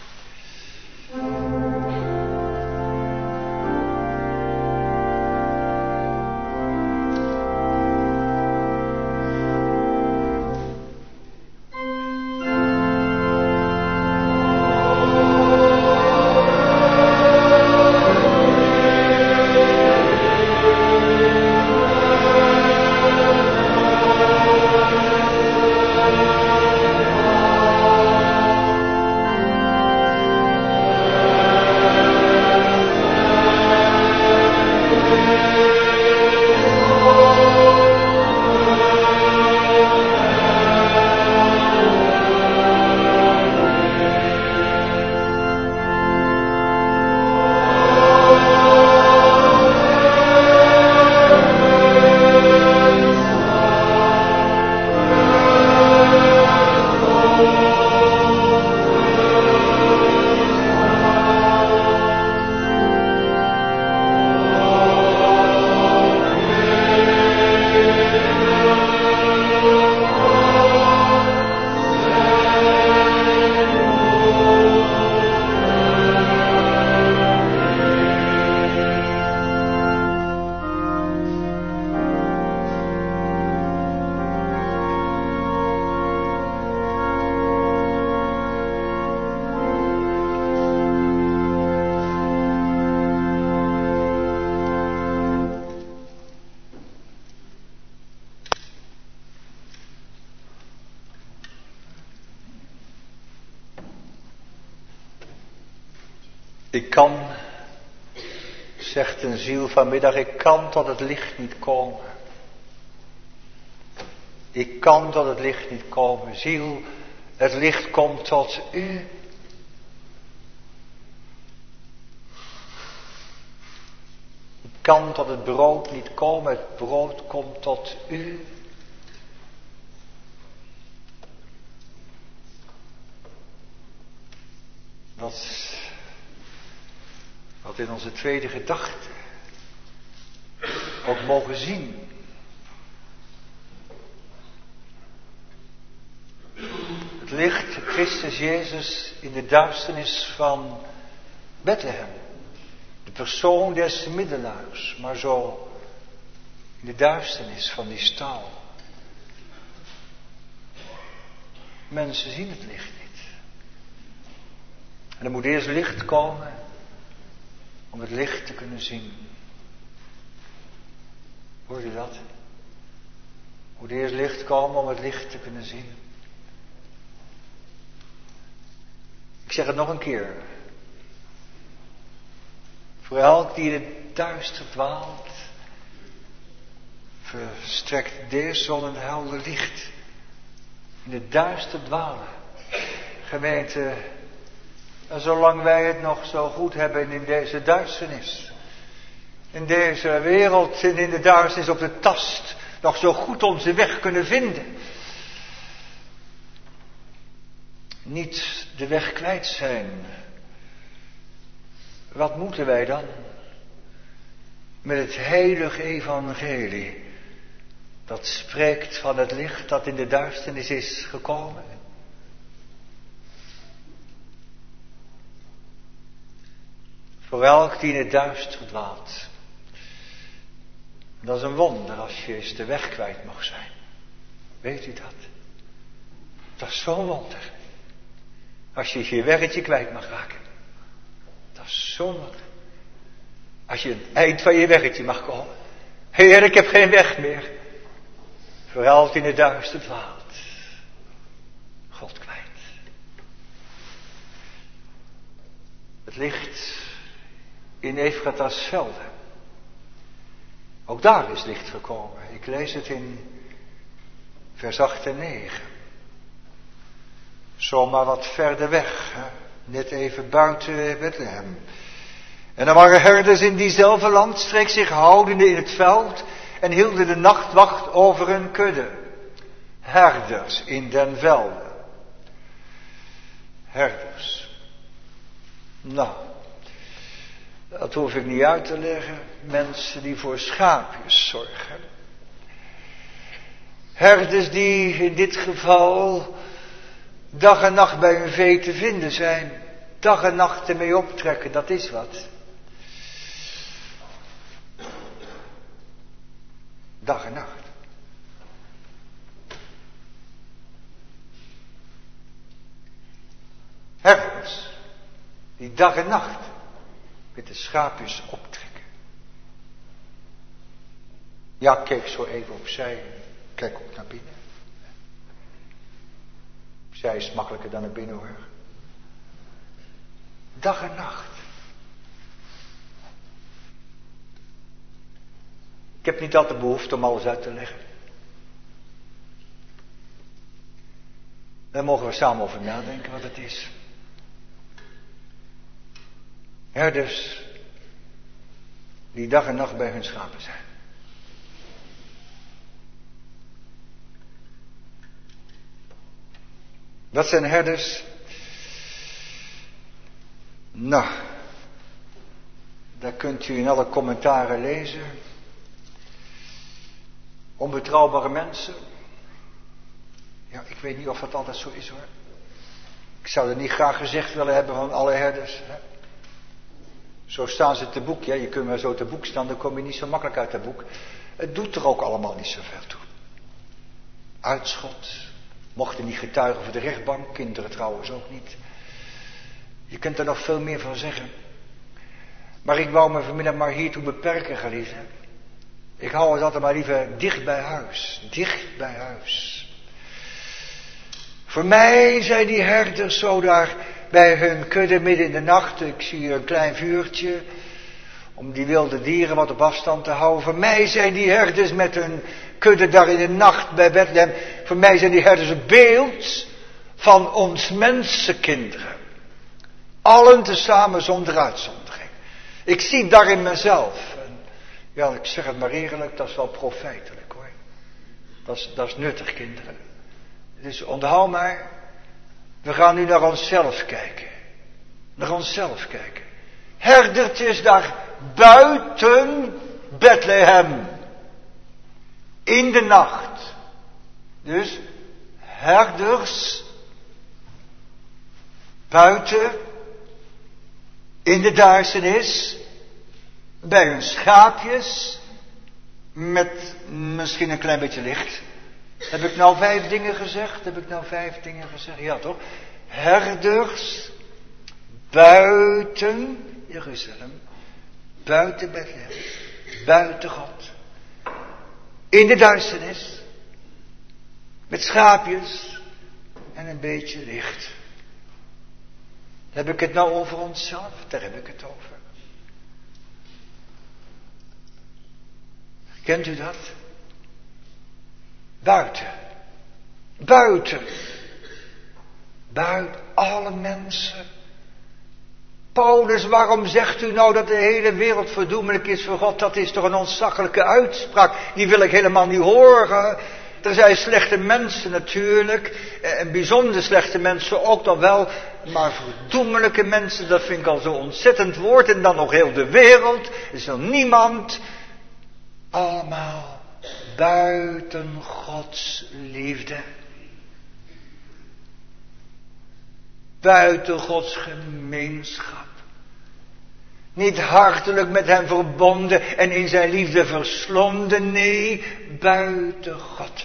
Ik kan, zegt een ziel vanmiddag, ik kan tot het licht niet komen. Ik kan tot het licht niet komen. Ziel, het licht komt tot u. Ik kan tot het brood niet komen, het brood komt tot u. Wat in onze tweede gedachte ook mogen zien. Het licht, Christus Jezus, in de duisternis van Bethlehem, de persoon des middelaars, maar zo in de duisternis van die stal. Mensen zien het licht niet. En er moet eerst licht komen om het licht te kunnen zien. Hoor je dat? Er moet eerst licht komen om het licht te kunnen zien. Ik zeg het nog een keer. Voor elk die in het duister dwaalt, verstrekt deze zon een helder licht. In het duister dwalen. Gemeente, en zolang wij het nog zo goed hebben in deze duisternis, in deze wereld en in de duisternis op de tast, nog zo goed onze weg kunnen vinden, niet de weg kwijt zijn. Wat moeten wij dan met het heilige evangelie, dat spreekt van het licht dat in de duisternis is gekomen? Voor elk die in het duister dwaalt. Dat is een wonder als je eens de weg kwijt mag zijn. Weet u dat? Dat is zo'n wonder. Als je je weggetje kwijt mag raken. Dat is zo'n wonder. Als je het eind van je weggetje mag komen. Heer, ik heb geen weg meer. Voor elk die in het duister dwaalt. God kwijt. Het licht in Efrata's velden. Ook daar is licht gekomen. Ik lees het in vers 8 en 9. Zomaar wat verder weg. Net even buiten Bethlehem. En er waren herders in diezelfde landstreek zich houdende in het veld en hielden de nachtwacht over hun kudde. Herders in den velden. Herders. Nou, dat hoef ik niet uit te leggen. Mensen die voor schaapjes zorgen. Herders die in dit geval dag en nacht bij hun vee te vinden zijn. Dag en nacht ermee optrekken, dat is wat. Dag en nacht. Herders die dag en nacht met de schaapjes optrekken. Ja, kijk zo even opzij. Kijk ook naar binnen. Opzij is makkelijker dan naar binnen, hoor. Dag en nacht. Ik heb niet altijd behoefte om alles uit te leggen. Daar mogen we samen over nadenken wat het is. Herders die dag en nacht bij hun schapen zijn. Wat zijn herders? Nou, daar kunt u in alle commentaren lezen. Onbetrouwbare mensen. Ja, ik weet niet of dat altijd zo is, hoor. Ik zou er niet graag gezegd willen hebben van alle herders. Hè? Zo staan ze te boek. Ja, je kunt maar zo te boek staan, dan kom je niet zo makkelijk uit het boek. Het doet er ook allemaal niet zoveel toe. Uitschot. Mochten niet getuigen voor de rechtbank. Kinderen trouwens ook niet. Je kunt er nog veel meer van zeggen. Maar ik wou me vanmiddag maar hiertoe beperken, geliefde. Ik hou het altijd maar liever dicht bij huis. Dicht bij huis. Voor mij zijn die herders zo daar bij hun kudde midden in de nacht. Ik zie hier een klein vuurtje. Om die wilde dieren wat op afstand te houden. Voor mij zijn die herders met hun kudde daar in de nacht bij Bethlehem. Voor mij zijn die herders een beeld van ons mensenkinderen. Allen tezamen zonder uitzondering. Ik zie daarin mezelf. En ja, ik zeg het maar eerlijk, dat is wel profijtelijk, hoor. Dat is nuttig, kinderen. Dus onthoud maar, we gaan nu naar onszelf kijken. Naar onszelf kijken. Herdertjes daar buiten Bethlehem. In de nacht. Dus herders buiten In de duisternis, bij hun schaapjes, met misschien een klein beetje licht. Heb ik nou 5 dingen gezegd? Ja toch? Herders, buiten Jeruzalem, buiten Bethlehem, buiten God. In de duisternis, met schaapjes en een beetje licht. Heb ik het nou over onszelf? Daar heb ik het over. Kent u dat? Buiten. Buiten alle mensen. Paulus, waarom zegt u nou dat de hele wereld verdoemelijk is voor God? Dat is toch een ontzaglijke uitspraak. Die wil ik helemaal niet horen. Er zijn slechte mensen natuurlijk. En bijzonder slechte mensen ook dan wel. Maar verdoemelijke mensen, dat vind ik al zo ontzettend woord. En dan nog heel de wereld. Er is nog niemand. Allemaal buiten Gods liefde. Buiten Gods gemeenschap. Niet hartelijk met hem verbonden en in zijn liefde verslonden. Nee, buiten God.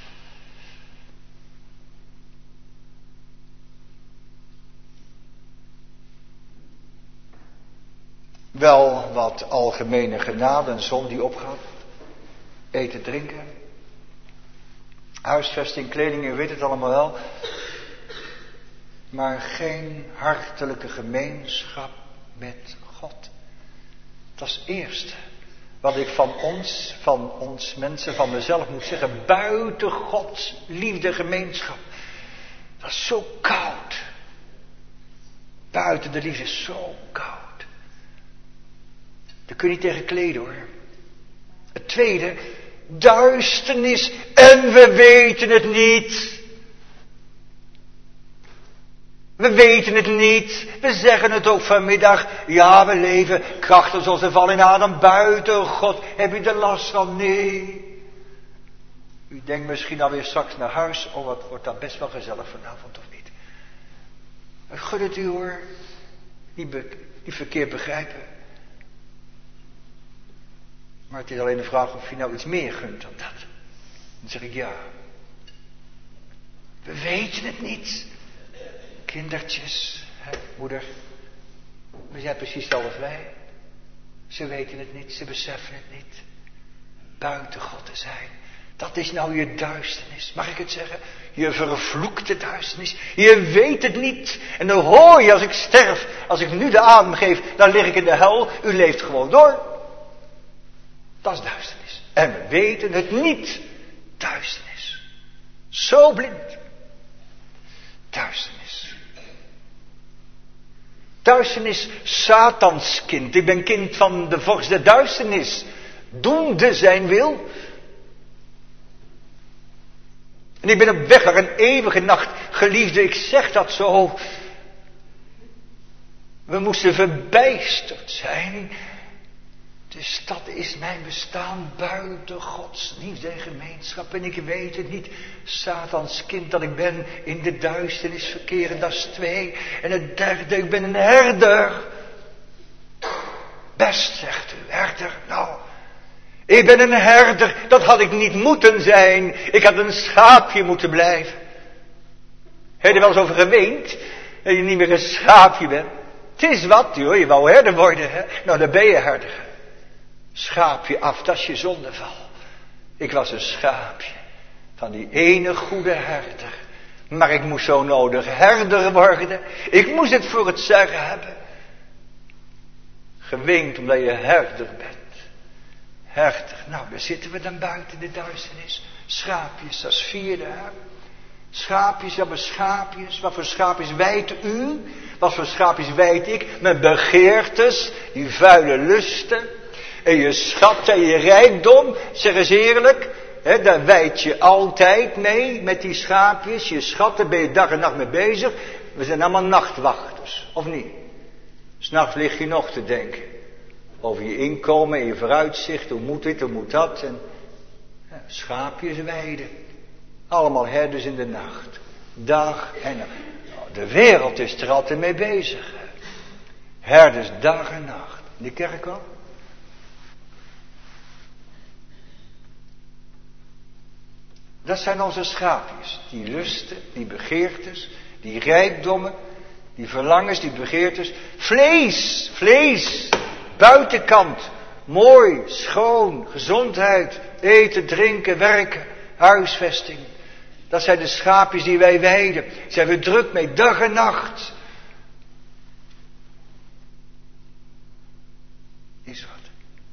Wel wat algemene genade en zon die opgaat. Eten, drinken. Huisvesting, kleding, u weet het allemaal wel. Maar geen hartelijke gemeenschap met God. Dat is het eerste. Wat ik van ons mensen, van mezelf moet zeggen. Buiten Gods liefde, gemeenschap. Dat is zo koud. Buiten de liefde is zo koud. Daar kun je niet tegen kleden hoor. Het tweede, duisternis en we weten het niet. We weten het niet. We zeggen het ook vanmiddag. Ja, we leven krachten zoals de val in Adam buiten God. Heb je er last van? Nee. U denkt misschien alweer straks naar huis. Oh, wat wordt dat best wel gezellig vanavond of niet? Ik gun het u hoor. Niet verkeerd begrijpen. Maar het is alleen de vraag of je nou iets meer gunt dan dat. Dan zeg ik ja. We weten het niet. Kindertjes, moeder. We zijn precies hetzelfde als wij. Ze weten het niet, ze beseffen het niet. Buiten God te zijn. Dat is nou je duisternis. Mag ik het zeggen? Je vervloekte duisternis. Je weet het niet. En dan hoor je als ik sterf. Als ik nu de adem geef, dan lig ik in de hel. U leeft gewoon door. Dat is duisternis. En we weten het niet. Duisternis. Zo blind. Duisternis. Duisternis, Satans kind. Ik ben kind van de vorst der duisternis. Doende zijn wil. En ik ben op weg naar een eeuwige nacht. Geliefde, ik zeg dat zo. We moesten verbijsterd zijn. Dus dat is mijn bestaan buiten Gods liefde en gemeenschap. En ik weet het niet. Satans kind dat ik ben in de duisternis verkeren, dat is 2. En het derde, ik ben een herder. Best, zegt u, herder. Nou, ik ben een herder. Dat had ik niet moeten zijn. Ik had een schaapje moeten blijven. Heb je er wel eens over geweend? Dat je niet meer een schaapje bent. Het is wat, joh. Je wou herder worden, hè? Nou, dan ben je herder. Schaapje af, dat is je zondeval. Ik was een schaapje van die ene goede herder. Maar ik moest zo nodig herder worden. Ik moest het voor het zeggen hebben. Geweend omdat je herder bent. Herder, nou daar zitten we dan buiten de duisternis. Schaapjes, dat is 4e. Hè? Schaapjes, ja maar schaapjes. Wat voor schaapjes wijt u? Wat voor schaapjes wijt ik? Mijn begeertes, die vuile lusten. En je schat en je rijkdom, zeg eens eerlijk, hè, daar wijd je altijd mee met die schaapjes. Je schat, daar ben je dag en nacht mee bezig. We zijn allemaal nachtwachters, of niet? 'S Nachts lig je nog te denken over je inkomen en je vooruitzicht. Hoe moet dit, hoe moet dat? En ja, schaapjes weiden. Allemaal herders in de nacht. Dag en nacht. De wereld is er altijd mee bezig. Herders dag en nacht. In de kerk al? Dat zijn onze schaapjes. Die lusten, die begeertes, die rijkdommen, die verlangens, die begeertes. Vlees, buitenkant. Mooi, schoon, gezondheid, eten, drinken, werken, huisvesting. Dat zijn de schaapjes die wij weiden. Zijn we druk mee, dag en nacht. Is wat.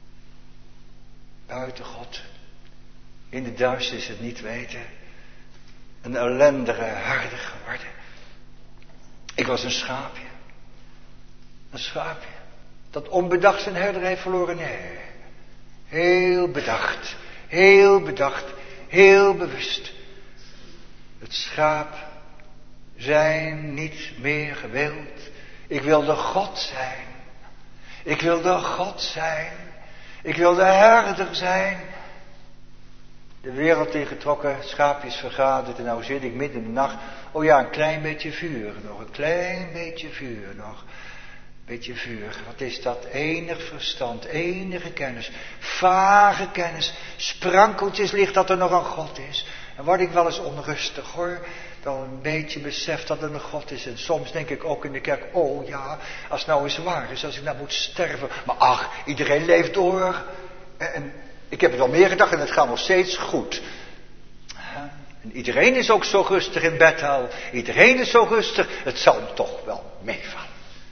Buiten God. In de duisternis het niet weten. Een ellendige harde geworden. Ik was een schaapje. Een schaapje. Dat onbedacht zijn herder heeft verloren. Nee. Heel bedacht. Heel bedacht. Heel bewust. Het schaap zijn niet meer gewild. Ik wilde God zijn. Ik wilde God zijn. Ik wilde herder zijn. De wereld ingetrokken, schaapjes vergaderd en nou zit ik midden in de nacht. Oh ja, een klein beetje vuur nog, een klein beetje vuur nog. Beetje vuur, wat is dat? Enig verstand, enige kennis, vage kennis, sprankeltjes licht dat er nog een God is. En word ik wel eens onrustig hoor, dan een beetje besef dat er een God is. En soms denk ik ook in de kerk, oh ja, als het nou eens waar is, als ik nou moet sterven. Maar ach, iedereen leeft door. En ik heb het al meer gedacht en het gaat nog steeds goed. En iedereen is ook zo rustig in bed al. Iedereen is zo rustig, het zal toch wel meevallen.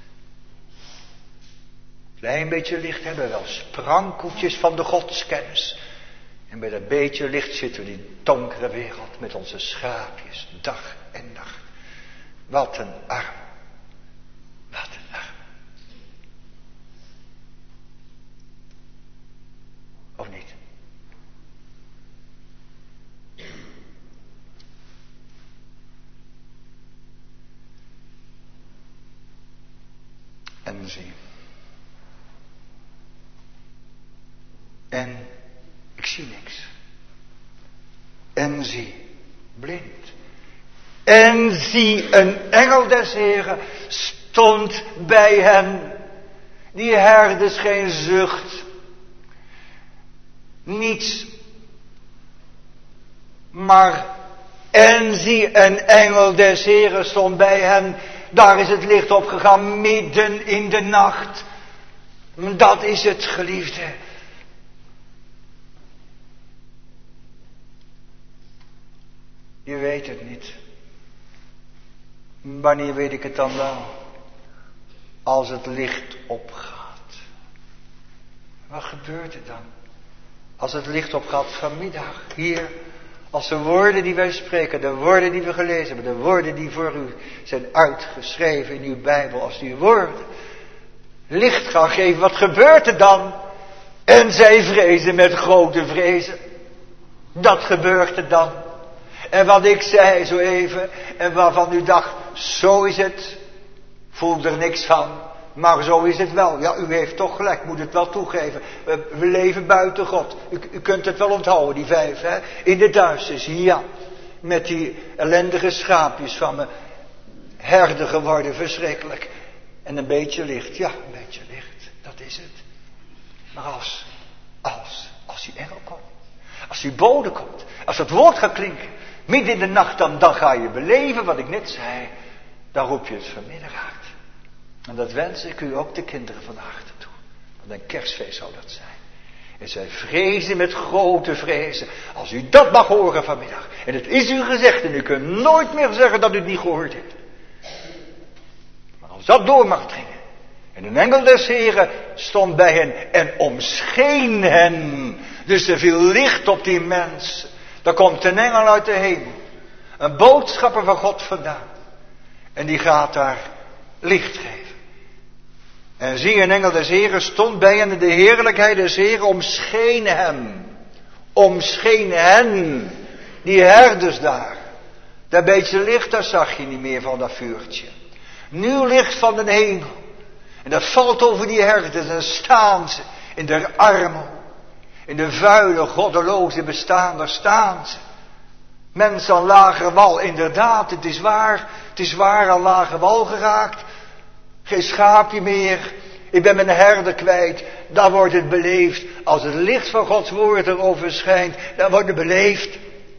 Klein beetje licht hebben we wel sprankeltjes van de godskennis. En bij dat beetje licht zitten we in die donkere wereld met onze schaapjes, dag en nacht. Wat een arm. Wat een arm. Of niet? En zie. En ik zie niks. En zie, blind. En zie, een engel des Heren stond bij hen. Die herders geen zucht. Niets. Maar, en zie, een engel des Heren stond bij hen. Daar is het licht opgegaan, midden in de nacht. Dat is het, geliefde. Je weet het niet. Wanneer weet ik het dan wel? Als het licht opgaat. Wat gebeurt er dan? Als het licht opgaat vanmiddag, hier. Als de woorden die wij spreken, de woorden die we gelezen hebben, de woorden die voor u zijn uitgeschreven in uw Bijbel, als die woorden licht gaan geven, wat gebeurt er dan? En zij vrezen met grote vrezen. Dat gebeurt er dan. En wat ik zei zo even, en waarvan u dacht, zo is het, voel er niks van, maar zo is het wel. Ja, u heeft toch gelijk, moet het wel toegeven. We leven buiten God. U kunt het wel onthouden, die 5, hè. In de duisternis, ja. Met die ellendige schaapjes van me. Herder geworden, verschrikkelijk. En een beetje licht, ja, een beetje licht. Dat is het. Maar als die engel komt. Als die bode komt. Als het woord gaat klinken. Midden in de nacht, dan ga je beleven wat ik net zei. Dan roep je het vanmiddag uit. En dat wens ik u ook de kinderen vandaag toe. Want een kerstfeest zou dat zijn. En zij vrezen met grote vrezen. Als u dat mag horen vanmiddag. En het is u gezegd en u kunt nooit meer zeggen dat u het niet gehoord heeft. Maar als dat door mag dringen. En een engel des Heren stond bij hen en omscheen hen. Dus er viel licht op die mensen. Dan komt een engel uit de hemel. Een boodschapper van God vandaan. En die gaat daar licht geven. En zie, een engel des Heren stond bij hen en de heerlijkheid des Heren omscheen hem. Omscheen hen. Die herders daar. Dat beetje licht, daar zag je niet meer van dat vuurtje. Nu licht van de hemel. En dat valt over die herders en dan staan ze in de armoede. In de vuile, goddeloze bestaan, daar staan ze. Mensen aan lage wal, inderdaad, het is waar aan lage wal geraakt. Geen schaapje meer. Ik ben mijn herder kwijt. Dan wordt het beleefd. Als het licht van Gods woord erover schijnt, dan wordt het beleefd.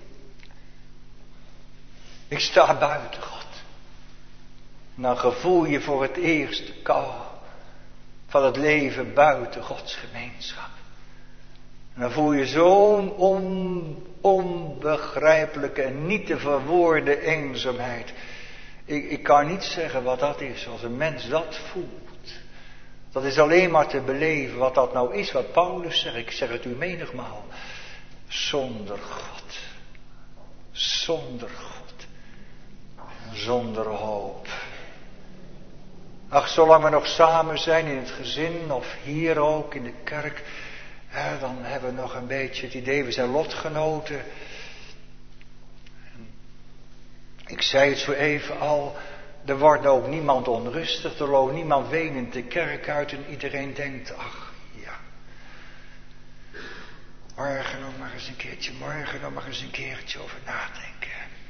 Ik sta buiten God. Dan gevoel je voor het eerst de kou van het leven buiten Gods gemeenschap. En dan voel je zo'n onbegrijpelijke en niet te verwoorden eenzaamheid. Ik kan niet zeggen wat dat is als een mens dat voelt. Dat is alleen maar te beleven wat dat nou is, wat Paulus zegt. Ik zeg het u menigmaal. Zonder God. Zonder God. Zonder hoop. Ach, zolang we nog samen zijn in het gezin of hier ook in de kerk, dan hebben we nog een beetje het idee, we zijn lotgenoten. Ik zei het zo even al, er wordt ook niemand onrustig, er loopt niemand wenend de kerk uit en iedereen denkt, ach ja, morgen nog maar eens een keertje over nadenken.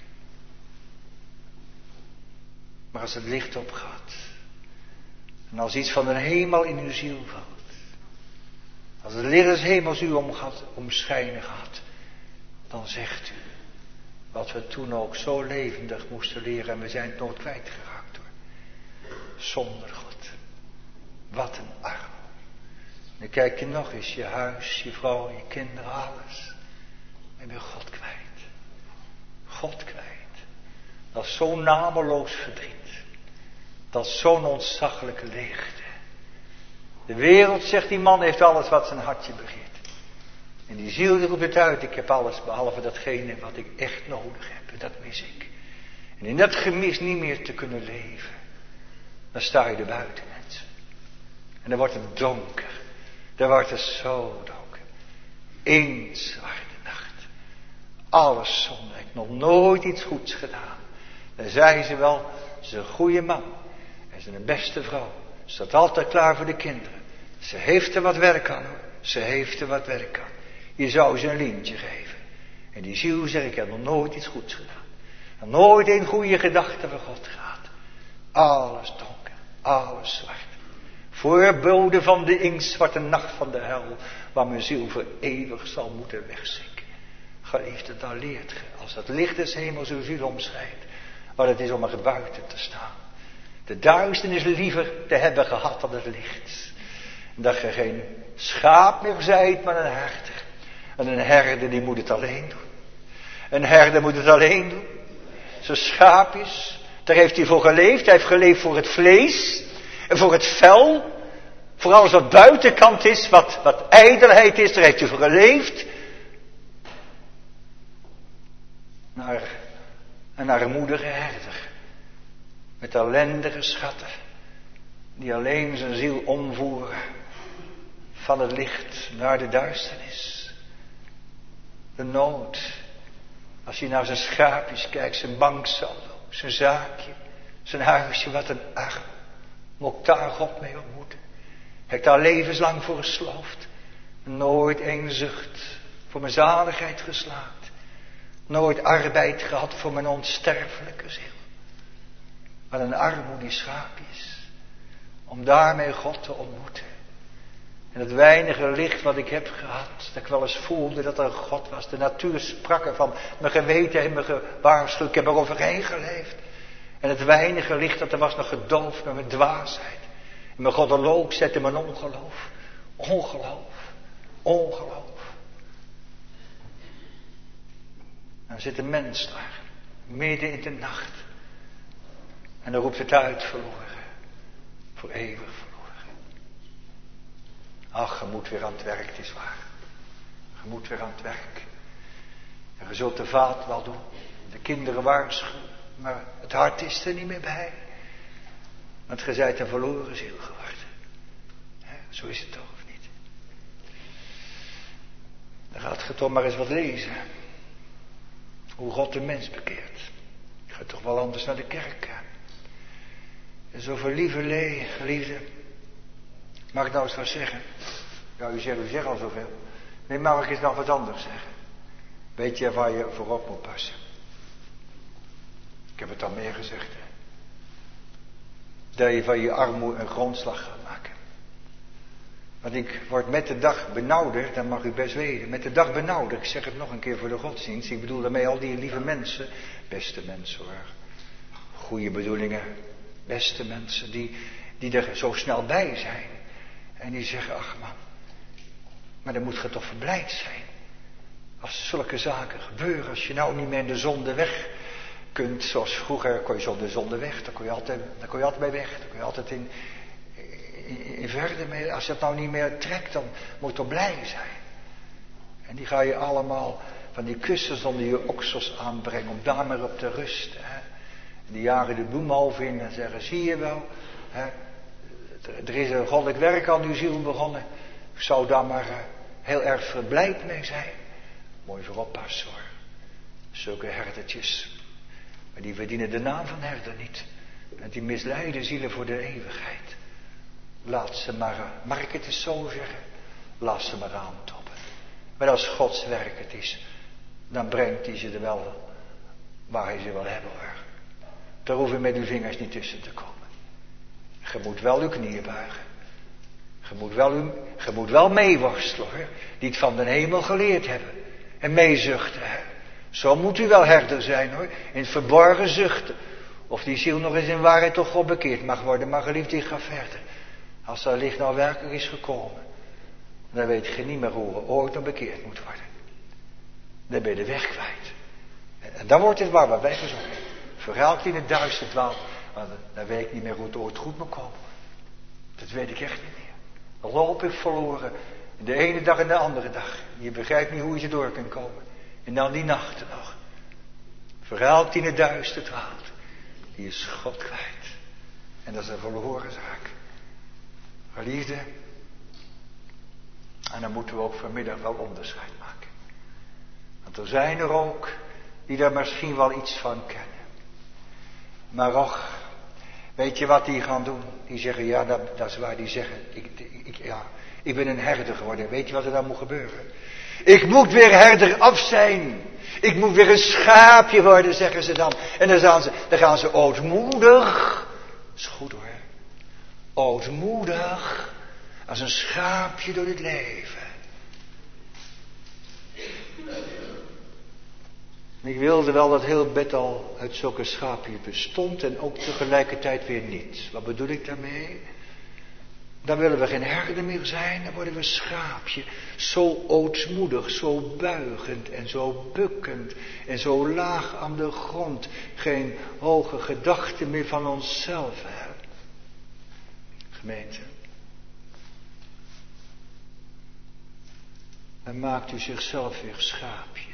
Maar als het licht opgaat, en als iets van de hemel in uw ziel valt, als het licht des hemels u omschijnen gaat, dan zegt u wat we toen ook zo levendig moesten leren en we zijn het nooit kwijtgeraakt hoor. Zonder God. Wat een arm. Dan kijk je nog eens, je huis, je vrouw, je kinderen, alles. En ben je God kwijt. God kwijt. Dat is zo'n nameloos verdriet. Dat is zo'n ontzaglijke leegte. De wereld, zegt die man, heeft alles wat zijn hartje begeert. En die ziel roept het uit, ik heb alles behalve datgene wat ik echt nodig heb. En dat mis ik. En in dat gemis niet meer te kunnen leven, dan sta je er buiten mensen. En dan wordt het donker. Dan wordt het zo donker. Eén zwarte nacht. Alles zonder. Ik heb nog nooit iets goeds gedaan. Dan zei ze wel, ze is een goede man. En ze is een beste vrouw. Ze staat altijd klaar voor de kinderen. Ze heeft er wat werk aan hoor. Ze heeft er wat werk aan. Je zou ze een lintje geven. En die ziel zegt, ik heb nog nooit iets goeds gedaan. Nog nooit een goede gedachte van God gehad. Alles donker. Alles zwart. Voorbode van de inktzwarte nacht van de hel. Waar mijn ziel voor eeuwig zal moeten wegzinken. Geliefde, dan leert ge. Als dat licht des hemels uw ziel omschijnt. Wat het is om er buiten te staan. De duisternis liever te hebben gehad dan het licht. Dat je geen schaap meer zijt, maar een herder. En een herder die moet het alleen doen. Een herder moet het alleen doen. Zijn schaapjes, daar heeft hij voor geleefd. Hij heeft geleefd voor het vlees. En voor het vel. Voor alles wat buitenkant is, wat ijdelheid is, daar heeft hij voor geleefd. Naar een armoedige herder. Met ellendige schatten. Die alleen zijn ziel omvoeren. Van het licht naar de duisternis. De nood. Als je naar zijn schaapjes kijkt, zijn banksaldo, zijn zaakje, zijn huisje, wat een arm. Moet ik daar God mee ontmoeten? Heb ik daar levenslang voor gesloofd? Nooit een zucht voor mijn zaligheid geslaakt. Nooit arbeid gehad voor mijn onsterfelijke ziel. Wat een armoede die schaapjes. Om daarmee God te ontmoeten. En het weinige licht wat ik heb gehad, dat ik wel eens voelde dat er God was. De natuur sprak ervan. Mijn geweten heeft me gewaarschuwd. Ik heb er overheen geleefd. En het weinige licht dat er was nog gedoofd met mijn dwaasheid. En mijn goddeloosheid en mijn ongeloof. Ongeloof. En dan zit een mens daar. Midden in de nacht. En dan roept het uit, verloren. Voor eeuwig verloren. Ach, je moet weer aan het werk, het is waar. Je moet weer aan het werk. En je zult de vaat wel doen. De kinderen waarschuwen. Maar het hart is er niet meer bij. Want je zijt een verloren ziel geworden. Zo is het toch, of niet? Dan gaat je toch maar eens wat lezen. Hoe God de mens bekeert. Je gaat toch wel anders naar de kerk gaan. En zoveel geliefde. Mag ik nou eens wat zeggen? Ja, u zegt al zoveel. Nee, mag ik eens nog wat anders zeggen? Weet je waar je voorop moet passen? Ik heb het al meer gezegd. Hè? dat je van je armoede een grondslag gaat maken. Want ik word met de dag benauwder, dat mag u best weten. Met de dag benauwder, ik zeg het nog een keer voor de godsdienst. Ik bedoel daarmee al die lieve mensen, beste mensen hoor. Goede bedoelingen, beste mensen die er zo snel bij zijn. En die zeggen, ach man, maar dan moet je toch verblijd zijn. Als zulke zaken gebeuren, als je nou niet meer in de zonde weg kunt, zoals vroeger kon je zo de zonde weg, daar kon je altijd bij weg, daar kon je altijd in verder mee. Als je dat nou niet meer trekt, dan moet je toch blij zijn. En die ga je allemaal van die kussens onder je oksels aanbrengen, om daar maar op te rusten. Hè. En die jagen de boemhoven in en zeggen, zie je wel, hè, er is een goddelijk werk aan uw ziel begonnen. Ik zou daar maar heel erg verblijd mee zijn. Mooi voor oppassen hoor. Zulke herdertjes. Maar die verdienen de naam van herder niet. En die misleiden zielen voor de eeuwigheid. Laat ze maar, mag ik het eens zo zeggen? Laat ze maar aantoppen. Maar als Gods werk het is, dan brengt hij ze er wel waar hij ze wil hebben hoor. Daar hoef je met uw vingers niet tussen te komen. Je moet wel uw knieën buigen. Je moet wel meeworstelen hoor. Die het van de hemel geleerd hebben. En meezuchten. Hè. Zo moet u wel herder zijn hoor. In het verborgen zuchten. Of die ziel nog eens in waarheid toch God bekeerd mag worden. Maar geliefd, ik ga verder. Als dat licht nou werkelijk is gekomen. Dan weet je niet meer hoe je ooit nog bekeerd moet worden. Dan ben je de weg kwijt. En dan wordt het waar wij gezongen. Verhaalt in het duister dwaalt. Maar dan weet ik niet meer hoe het ooit goed moet komen. Dat weet ik echt niet meer. Dan loop ik verloren. De ene dag en de andere dag. Je begrijpt niet hoe je door kunt komen. En dan die nachten nog. Verhaalt in het duister dwaalt. Die is God kwijt. En dat is een verloren zaak. Geliefde. En dan moeten we ook vanmiddag wel onderscheid maken. Want er zijn er ook die daar misschien wel iets van kennen. Maar och, weet je wat die gaan doen? Die zeggen, ja dat is waar. Die zeggen, ik ben een herder geworden. Weet je wat er dan moet gebeuren? Ik moet weer herder af zijn. Ik moet weer een schaapje worden, zeggen ze dan. En dan gaan ze ootmoedig. Dat is goed hoor. Ootmoedig. Als een schaapje door het leven. En ik wilde wel dat heel Bethel uit zulke schaapjes bestond en ook tegelijkertijd weer niet. Wat bedoel ik daarmee? Dan willen we geen herder meer zijn, dan worden we schaapje. Zo ootmoedig, zo buigend en zo bukkend en zo laag aan de grond. Geen hoge gedachten meer van onszelf hebben. Gemeente. Dan maakt u zichzelf weer schaapje.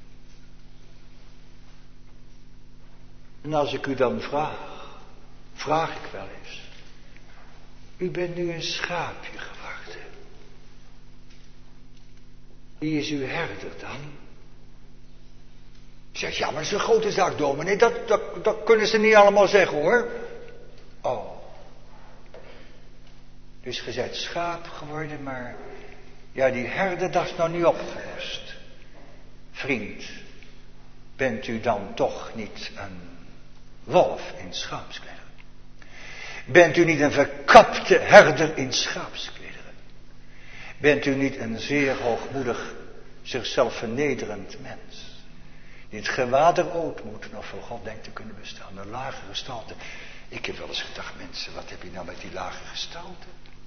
En als ik u dan vraag ik wel eens. U bent nu een schaapje geworden. Wie is uw herder dan? Ik zeg, ja, maar dat is een grote zaak, dominee. Dat kunnen ze niet allemaal zeggen, hoor. Oh. Dus je bent schaap geworden, maar ja, die herder, dat is nou niet opgelost. Vriend, bent u dan toch niet een wolf in schaapsklederen? Bent u niet een verkapte herder in schaapsklederen? Bent u niet een zeer hoogmoedig, zichzelf vernederend mens? Die het gewaad der ootmoed nog voor God denkt te kunnen bestaan. Een lage gestalte. Ik heb wel eens gedacht, mensen, wat heb je nou met die lage gestalte?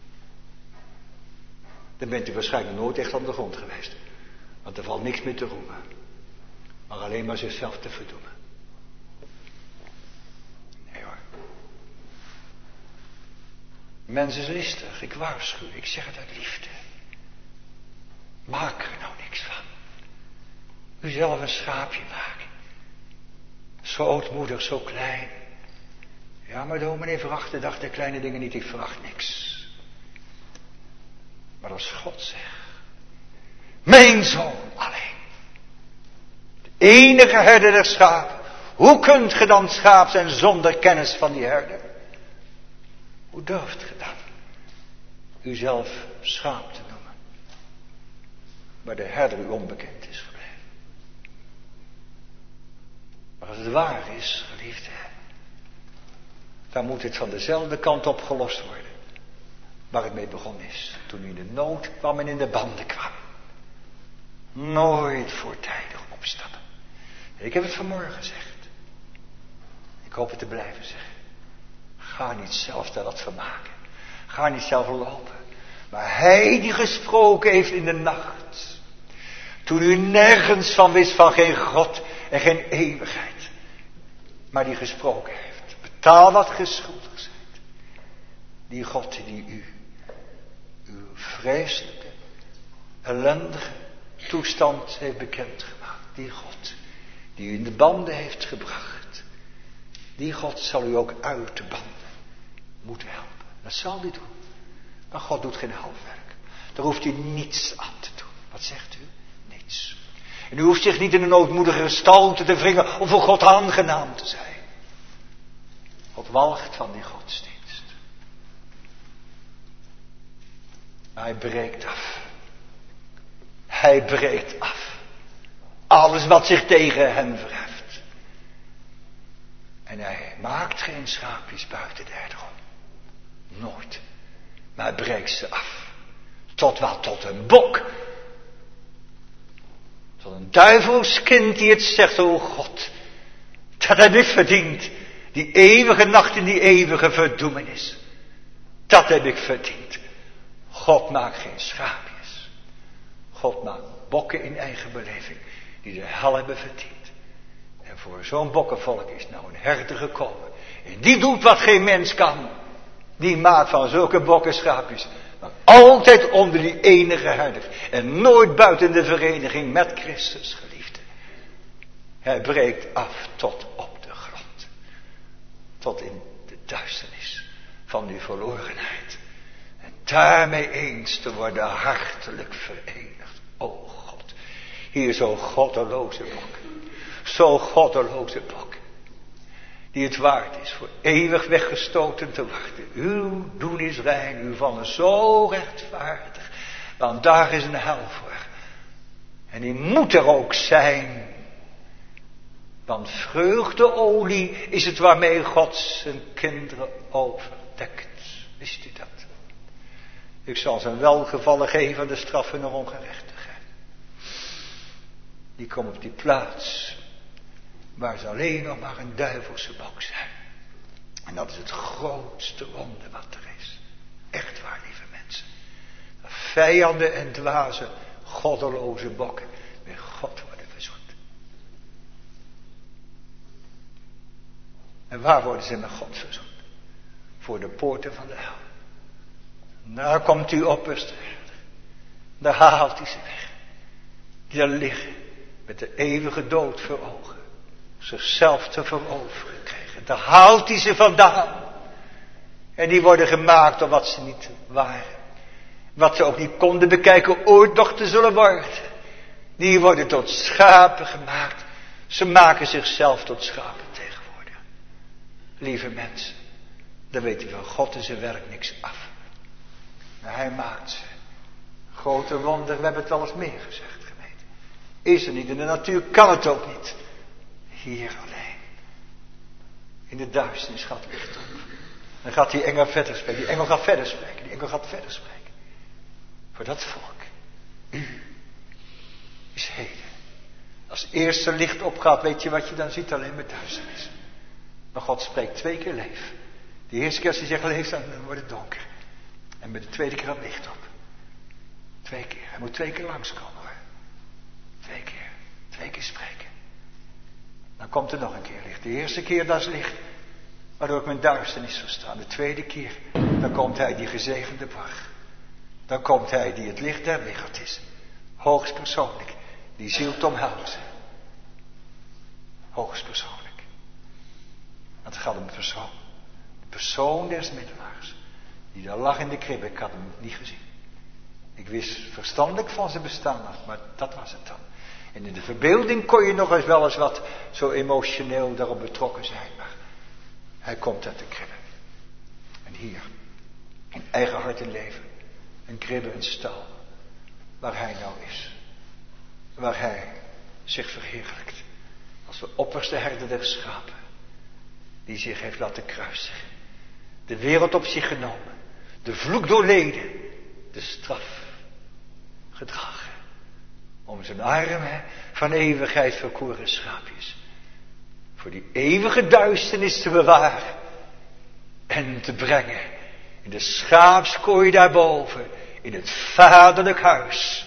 Dan bent u waarschijnlijk nooit echt aan de grond geweest. Want er valt niks meer te roemen. Maar alleen maar zichzelf te verdoemen. Nee hoor. Mens is listig, ik waarschuw, ik zeg het uit liefde. Maak er nou niks van. U zelf een schaapje maken. Zo ootmoedig, zo klein. Ja, maar dominee veracht de kleine dingen niet, ik veracht niks. Maar als God zegt, mijn zoon alleen, de enige herder der schapen, hoe kunt ge dan schaap zijn zonder kennis van die herder? Hoe durft ge dan uzelf schaap te noemen, waar de herder u onbekend is gebleven? Maar als het waar is, geliefde, dan moet het van dezelfde kant opgelost worden waar het mee begonnen is. Toen u in de nood kwam en in de banden kwam. Nooit voortijdig opstappen. Ik heb het vanmorgen gezegd. Ik hoop het te blijven zeggen. Ga niet zelf daar wat van maken. Ga niet zelf lopen. Maar hij die gesproken heeft in de nacht. Toen u nergens van wist, van geen God en geen eeuwigheid. Maar die gesproken heeft. Betaal wat ge schuldig zijt. Die God die u uw vreselijke, ellendige toestand heeft bekendgemaakt. Die God die u in de banden heeft gebracht. Die God zal u ook uit de banden moeten helpen. Dat zal hij doen. Maar God doet geen halfwerk. Daar hoeft u niets aan te doen. Wat zegt u? Niets. En u hoeft zich niet in een ootmoedige gestalte te wringen om voor God aangenaam te zijn. God walgt van die godsdienst. Maar hij breekt af. Hij breekt af. Alles wat zich tegen hem verheft. En hij maakt geen schaapjes buiten de herderen. Nooit. Maar hij breekt ze af. Tot wat? Tot een bok. Tot een duivelskind die het zegt, o God. Dat heb ik verdiend. Die eeuwige nacht en die eeuwige verdoemenis. Dat heb ik verdiend. God maakt geen schaapjes. God maakt bokken in eigen beleving. Die de hel hebben verdiend. En voor zo'n bokkenvolk is nou een herder gekomen. En die doet wat geen mens kan. Die maakt van zulke bokken schaapjes. Maar altijd onder die enige herder. En nooit buiten de vereniging met Christus, geliefde. Hij breekt af tot op de grond. Tot in de duisternis van die verlorenheid. En daarmee eens te worden hartelijk verenigd. O God. Hier zo'n goddeloze bok. Zo'n goddeloze bok. Die het waard is voor eeuwig weggestoten te wachten. Uw doen is rein, uw van zo rechtvaardig. Want daar is een hel voor. En die moet er ook zijn. Want vreugdeolie is het waarmee God zijn kinderen overdekt. Wist u dat? Ik zal zijn welgevallen geven aan de straf van de ongerechtigheid. Die komt op die plaats waar ze alleen nog maar een duivelse bok zijn. En dat is het grootste wonder wat er is. Echt waar, lieve mensen. Dat vijanden en dwaze, goddeloze bokken met God worden verzoend. En waar worden ze met God verzoend? Voor de poorten van de hel. Daar komt u opperste herder. Daar haalt hij ze weg. Die daar liggen met de eeuwige dood voor ogen. Zichzelf te veroveren krijgen. Daar haalt hij ze vandaan. En die worden gemaakt door wat ze niet waren. Wat ze ook niet konden bekijken ooit nog te zullen worden. Die worden tot schapen gemaakt. Ze maken zichzelf tot schapen tegenwoordig. Lieve mensen. Dan weet u van God en zijn werk niks af. Maar hij maakt ze. Grote wonder, we hebben het wel eens meer gezegd, gemeente. Is er niet, in de natuur kan het ook niet. Hier alleen. In de duisternis gaat licht op. Dan gaat die engel verder spreken. Die engel gaat verder spreken. Die engel gaat verder spreken. Voor dat volk. U is heden. Als eerste licht opgaat, weet je wat je dan ziet? Alleen met duisternis. Maar God spreekt 2 keer leef. De eerste keer als hij zegt leef, dan wordt het donker. En met de tweede keer gaat licht op. 2 keer. Hij moet 2 keer langskomen hoor. 2 keer. 2 keer spreken. Dan komt er nog een keer licht. De eerste keer dat is licht. Waardoor ik mijn duisternis verstaan. De tweede keer. Dan komt hij die gezegende borg. Dan komt hij die het licht der wereld is. Hoogstpersoonlijk. Die ziel te omhelzen. Hoogstpersoonlijk. Want het gaat om een persoon. De persoon des middelaars. Die daar lag in de kribbe. Ik had hem niet gezien. Ik wist verstandelijk van zijn bestaan af. Maar dat was het dan. En in de verbeelding kon je nog eens wel eens wat zo emotioneel daarop betrokken zijn. Maar hij komt uit de kribbe. En hier. In eigen hart en leven. Een kribbe, een stal. Waar hij nou is. Waar hij zich verheerlijkt. Als de opperste herder der schapen. Die zich heeft laten kruisigen. De wereld op zich genomen. De vloek doorleden. De straf gedragen. Om zijn arme, van eeuwigheid verkoren schaapjes. Voor die eeuwige duisternis te bewaren. En te brengen. In de schaapskooi daarboven. In het vaderlijk huis.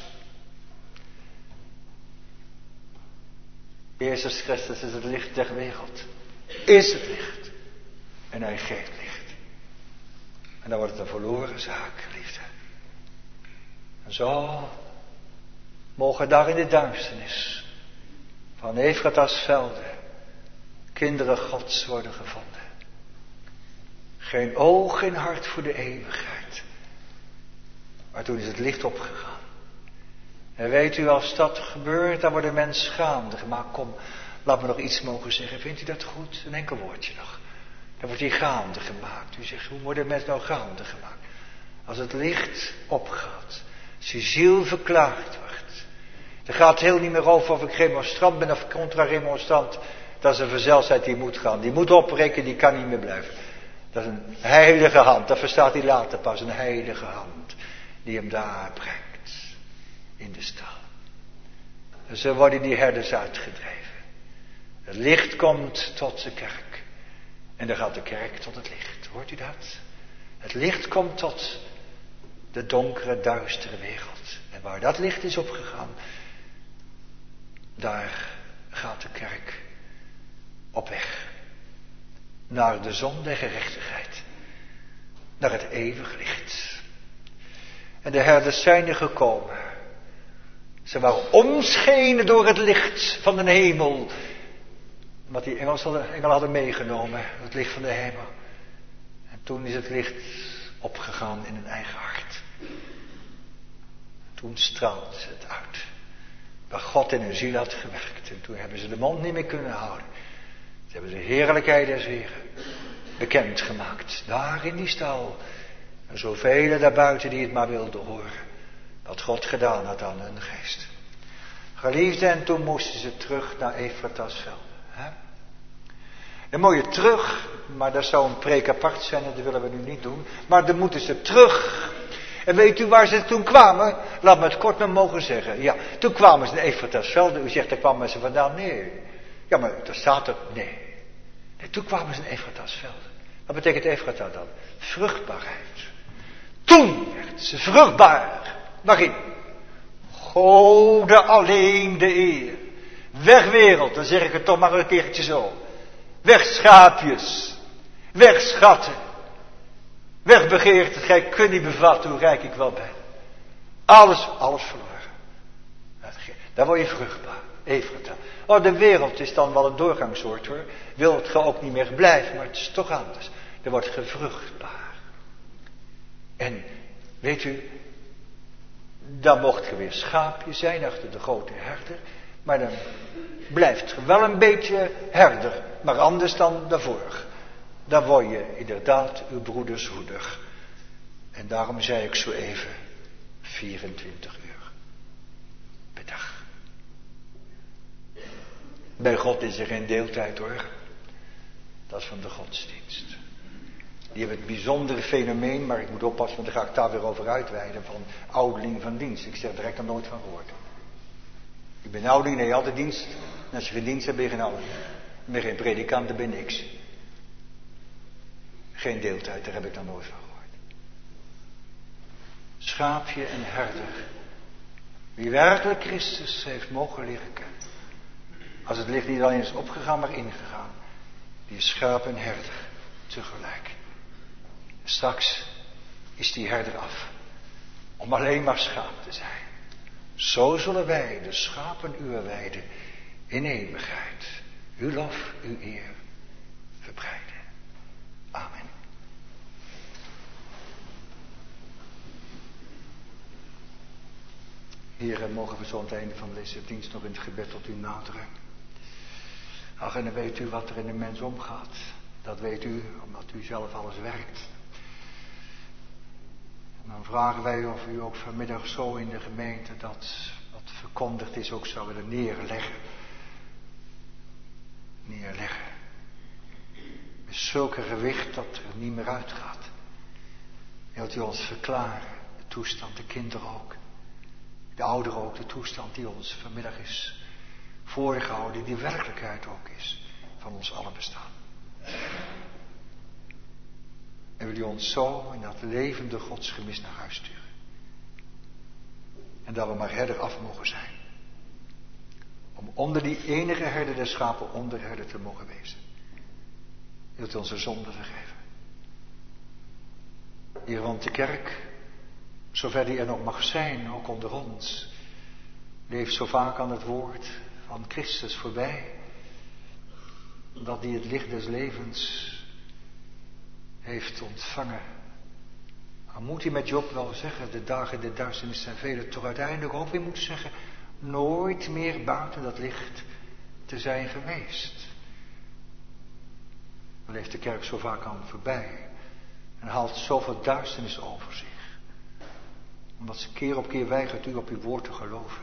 Jezus Christus is het licht der wereld. Is het licht. En hij geeft licht. En dan wordt het een verloren zaak, liefde. En zo mogen daar in de duisternis van Efrata's velden kinderen Gods worden gevonden. Geen oog en hart voor de eeuwigheid. Maar toen is het licht opgegaan. En weet u, als dat gebeurt, dan wordt de mens schaamde. Maar kom, laat me nog iets mogen zeggen. Vindt u dat goed? Een enkel woordje nog. Dan wordt hij gaande gemaakt. U zegt, hoe wordt de mens nou gaande gemaakt? Als het licht opgaat. Als die ziel verklaard wordt. Dan gaat het heel niet meer over of ik remonstrant ben of contra-remonstrant. Dat is een vanzelfheid die moet gaan. Die moet opbreken, die kan niet meer blijven. Dat is een heilige hand. Dat verstaat hij later pas. Een heilige hand. Die hem daar brengt. In de stal. En zo worden die herders uitgedreven. Het licht komt tot de kerk. En dan gaat de kerk tot het licht. Hoort u dat? Het licht komt tot de donkere, duistere wereld. En waar dat licht is opgegaan, daar gaat de kerk op weg. Naar de zon der gerechtigheid. Naar het eeuwig licht. En de herders zijn er gekomen. Ze waren omschenen door het licht van de hemel. Wat die engelen hadden meegenomen. Het licht van de hemel. En toen is het licht opgegaan in hun eigen hart. Toen straalden ze het uit. Waar God in hun ziel had gewerkt. En toen hebben ze de mond niet meer kunnen houden. Ze hebben de heerlijkheid des Heren bekendgemaakt. Daar in die stal. En zoveel daarbuiten die het maar wilden horen. Wat God gedaan had aan hun geest. Geliefden, en toen moesten ze terug naar Efrata's velden. Dan moet je terug, maar dat zou een preek apart zijn en dat willen we nu niet doen. Maar dan moeten ze terug. En weet u waar ze toen kwamen? Laat me het kort maar mogen zeggen. Ja, toen kwamen ze naar Efrata's velden. U zegt, daar kwamen ze vandaan. Nee. Ja, maar daar staat het. Nee, toen kwamen ze naar Efrata's velden. Wat betekent Efrata dan? Vruchtbaarheid. Toen werd ze vruchtbaar. Waarin? Gode alleen de eer. Weg wereld, dan zeg ik het toch maar een keertje zo. Weg schaapjes. Weg schatten. Weg begeerte, gij kunt niet bevatten hoe rijk ik wel ben. Alles verloren. Daar word je vruchtbaar. Efrata. Oh, de wereld is dan wel een doorgangssoort hoor. Wil het ook niet meer blijven, maar het is toch anders. Er wordt gevruchtbaar. En weet u, dan mocht je weer schaapje zijn achter de grote herder. Maar dan blijft je wel een beetje herder. Maar anders dan daarvoor. Dan word je inderdaad uw broeders hoeder. En daarom zei ik zo even 24 uur per dag. Bij God is er geen deeltijd hoor. Dat is van de godsdienst. Die hebben het bijzondere fenomeen, maar ik moet oppassen, want dan ga ik daar weer over uitweiden, van ouderling van dienst. Ik zeg er direct nog nooit van gehoord. Ik ben ouderling, nee, altijd dienst. En als je geen dienst hebt, ben je geen ouderling. Ik ben geen predikant, dan ben ik niks. Geen deeltijd, daar heb ik nog nooit van gehoord. Schaapje en herder. Wie werkelijk Christus heeft mogen leren kennen. Als het licht niet alleen is opgegaan, maar ingegaan. Die is schaap en herder tegelijk. Straks is die herder af. Om alleen maar schaap te zijn. Zo zullen wij de schapen uw weide in eeuwigheid. Uw lof, uw eer verbreiden. Amen. Heren, mogen we zo aan het einde van deze dienst nog in het gebed tot u naderen. Ach, en dan weet u wat er in de mens omgaat. Dat weet u, omdat u zelf alles werkt. En dan vragen wij of u ook vanmiddag zo in de gemeente dat wat verkondigd is ook zou willen neerleggen. Neerleggen. zulke gewicht dat er niet meer uitgaat. Wilt u ons verklaren, de toestand, de kinderen ook, de ouderen ook, de toestand die ons vanmiddag is voorgehouden, die werkelijkheid ook is van ons allen bestaan. En wil u ons zo in dat levende godsgemis naar huis sturen. En dat we maar herder af mogen zijn. Om onder die enige herder der schapen onderherder te mogen wezen. Wilt u onze zonde vergeven. Heer, want de kerk, zover die er nog mag zijn, ook onder ons, leeft zo vaak aan het woord van Christus voorbij. Dat die het licht des levens heeft ontvangen. Dan moet hij met Job wel zeggen, de dagen der duisternis zijn vele, toch uiteindelijk ook weer moet zeggen, nooit meer buiten dat licht te zijn geweest. Dan leeft de kerk zo vaak aan voorbij en haalt zoveel duisternis over zich. Omdat ze keer op keer weigert u op uw woord te geloven.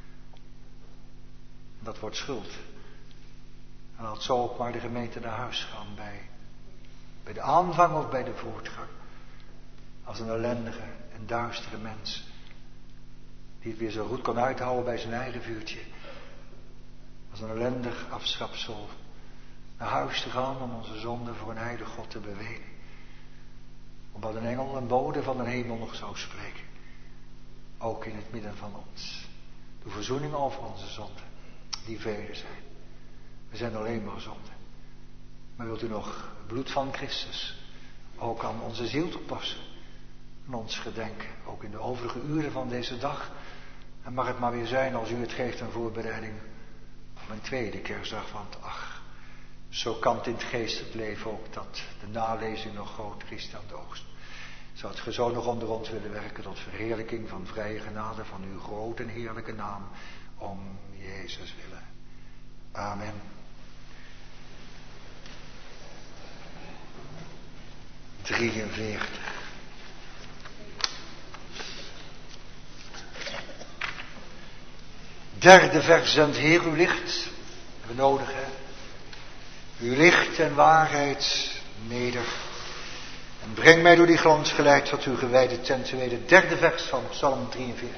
En dat wordt schuld. En laat zo ook maar de gemeente naar huis gaan bij de aanvang of bij de voortgang. Als een ellendige en duistere mens. Die het weer zo goed kon uithouden bij zijn eigen vuurtje. Als een ellendig afschapsel. Naar huis te gaan om onze zonde voor een heilige God te bewegen. Omdat een engel een bode van de hemel nog zou spreken. Ook in het midden van ons. De verzoening over onze zonden. Die vele zijn. We zijn alleen maar zonden. Maar wilt u nog het bloed van Christus ook aan onze ziel toepassen? En ons gedenken. Ook in de overige uren van deze dag. En mag het maar weer zijn als u het geeft een voorbereiding op een tweede kerstdag. Want ach, zo kan het in het geestelijk leven ook dat de nalezing nog groter is dan de oogst. Zou het ge zo nog onder ons willen werken tot verheerlijking van vrije genade van uw grote en heerlijke naam. Om Jezus willen. Amen. Derde vers, zend Heer uw licht. We nodig hè. Uw licht en waarheid neder. En breng mij door die glans geleid tot uw gewijde tent. De derde vers van Psalm 43.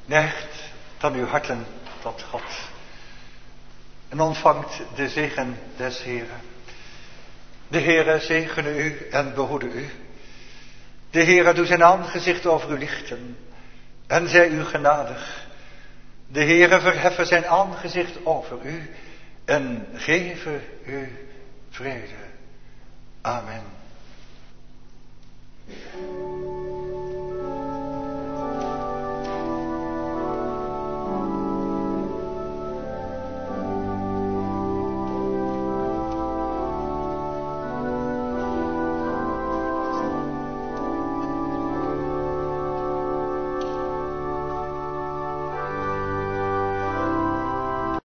Neigt dan uw harten tot God. En ontvangt de zegen des Heeren. De Heere zegene u en behoede u. De Heere doet zijn aangezicht over u lichten en zij u genadig. De Heere verheffen zijn aangezicht over u en geven u vrede. Amen.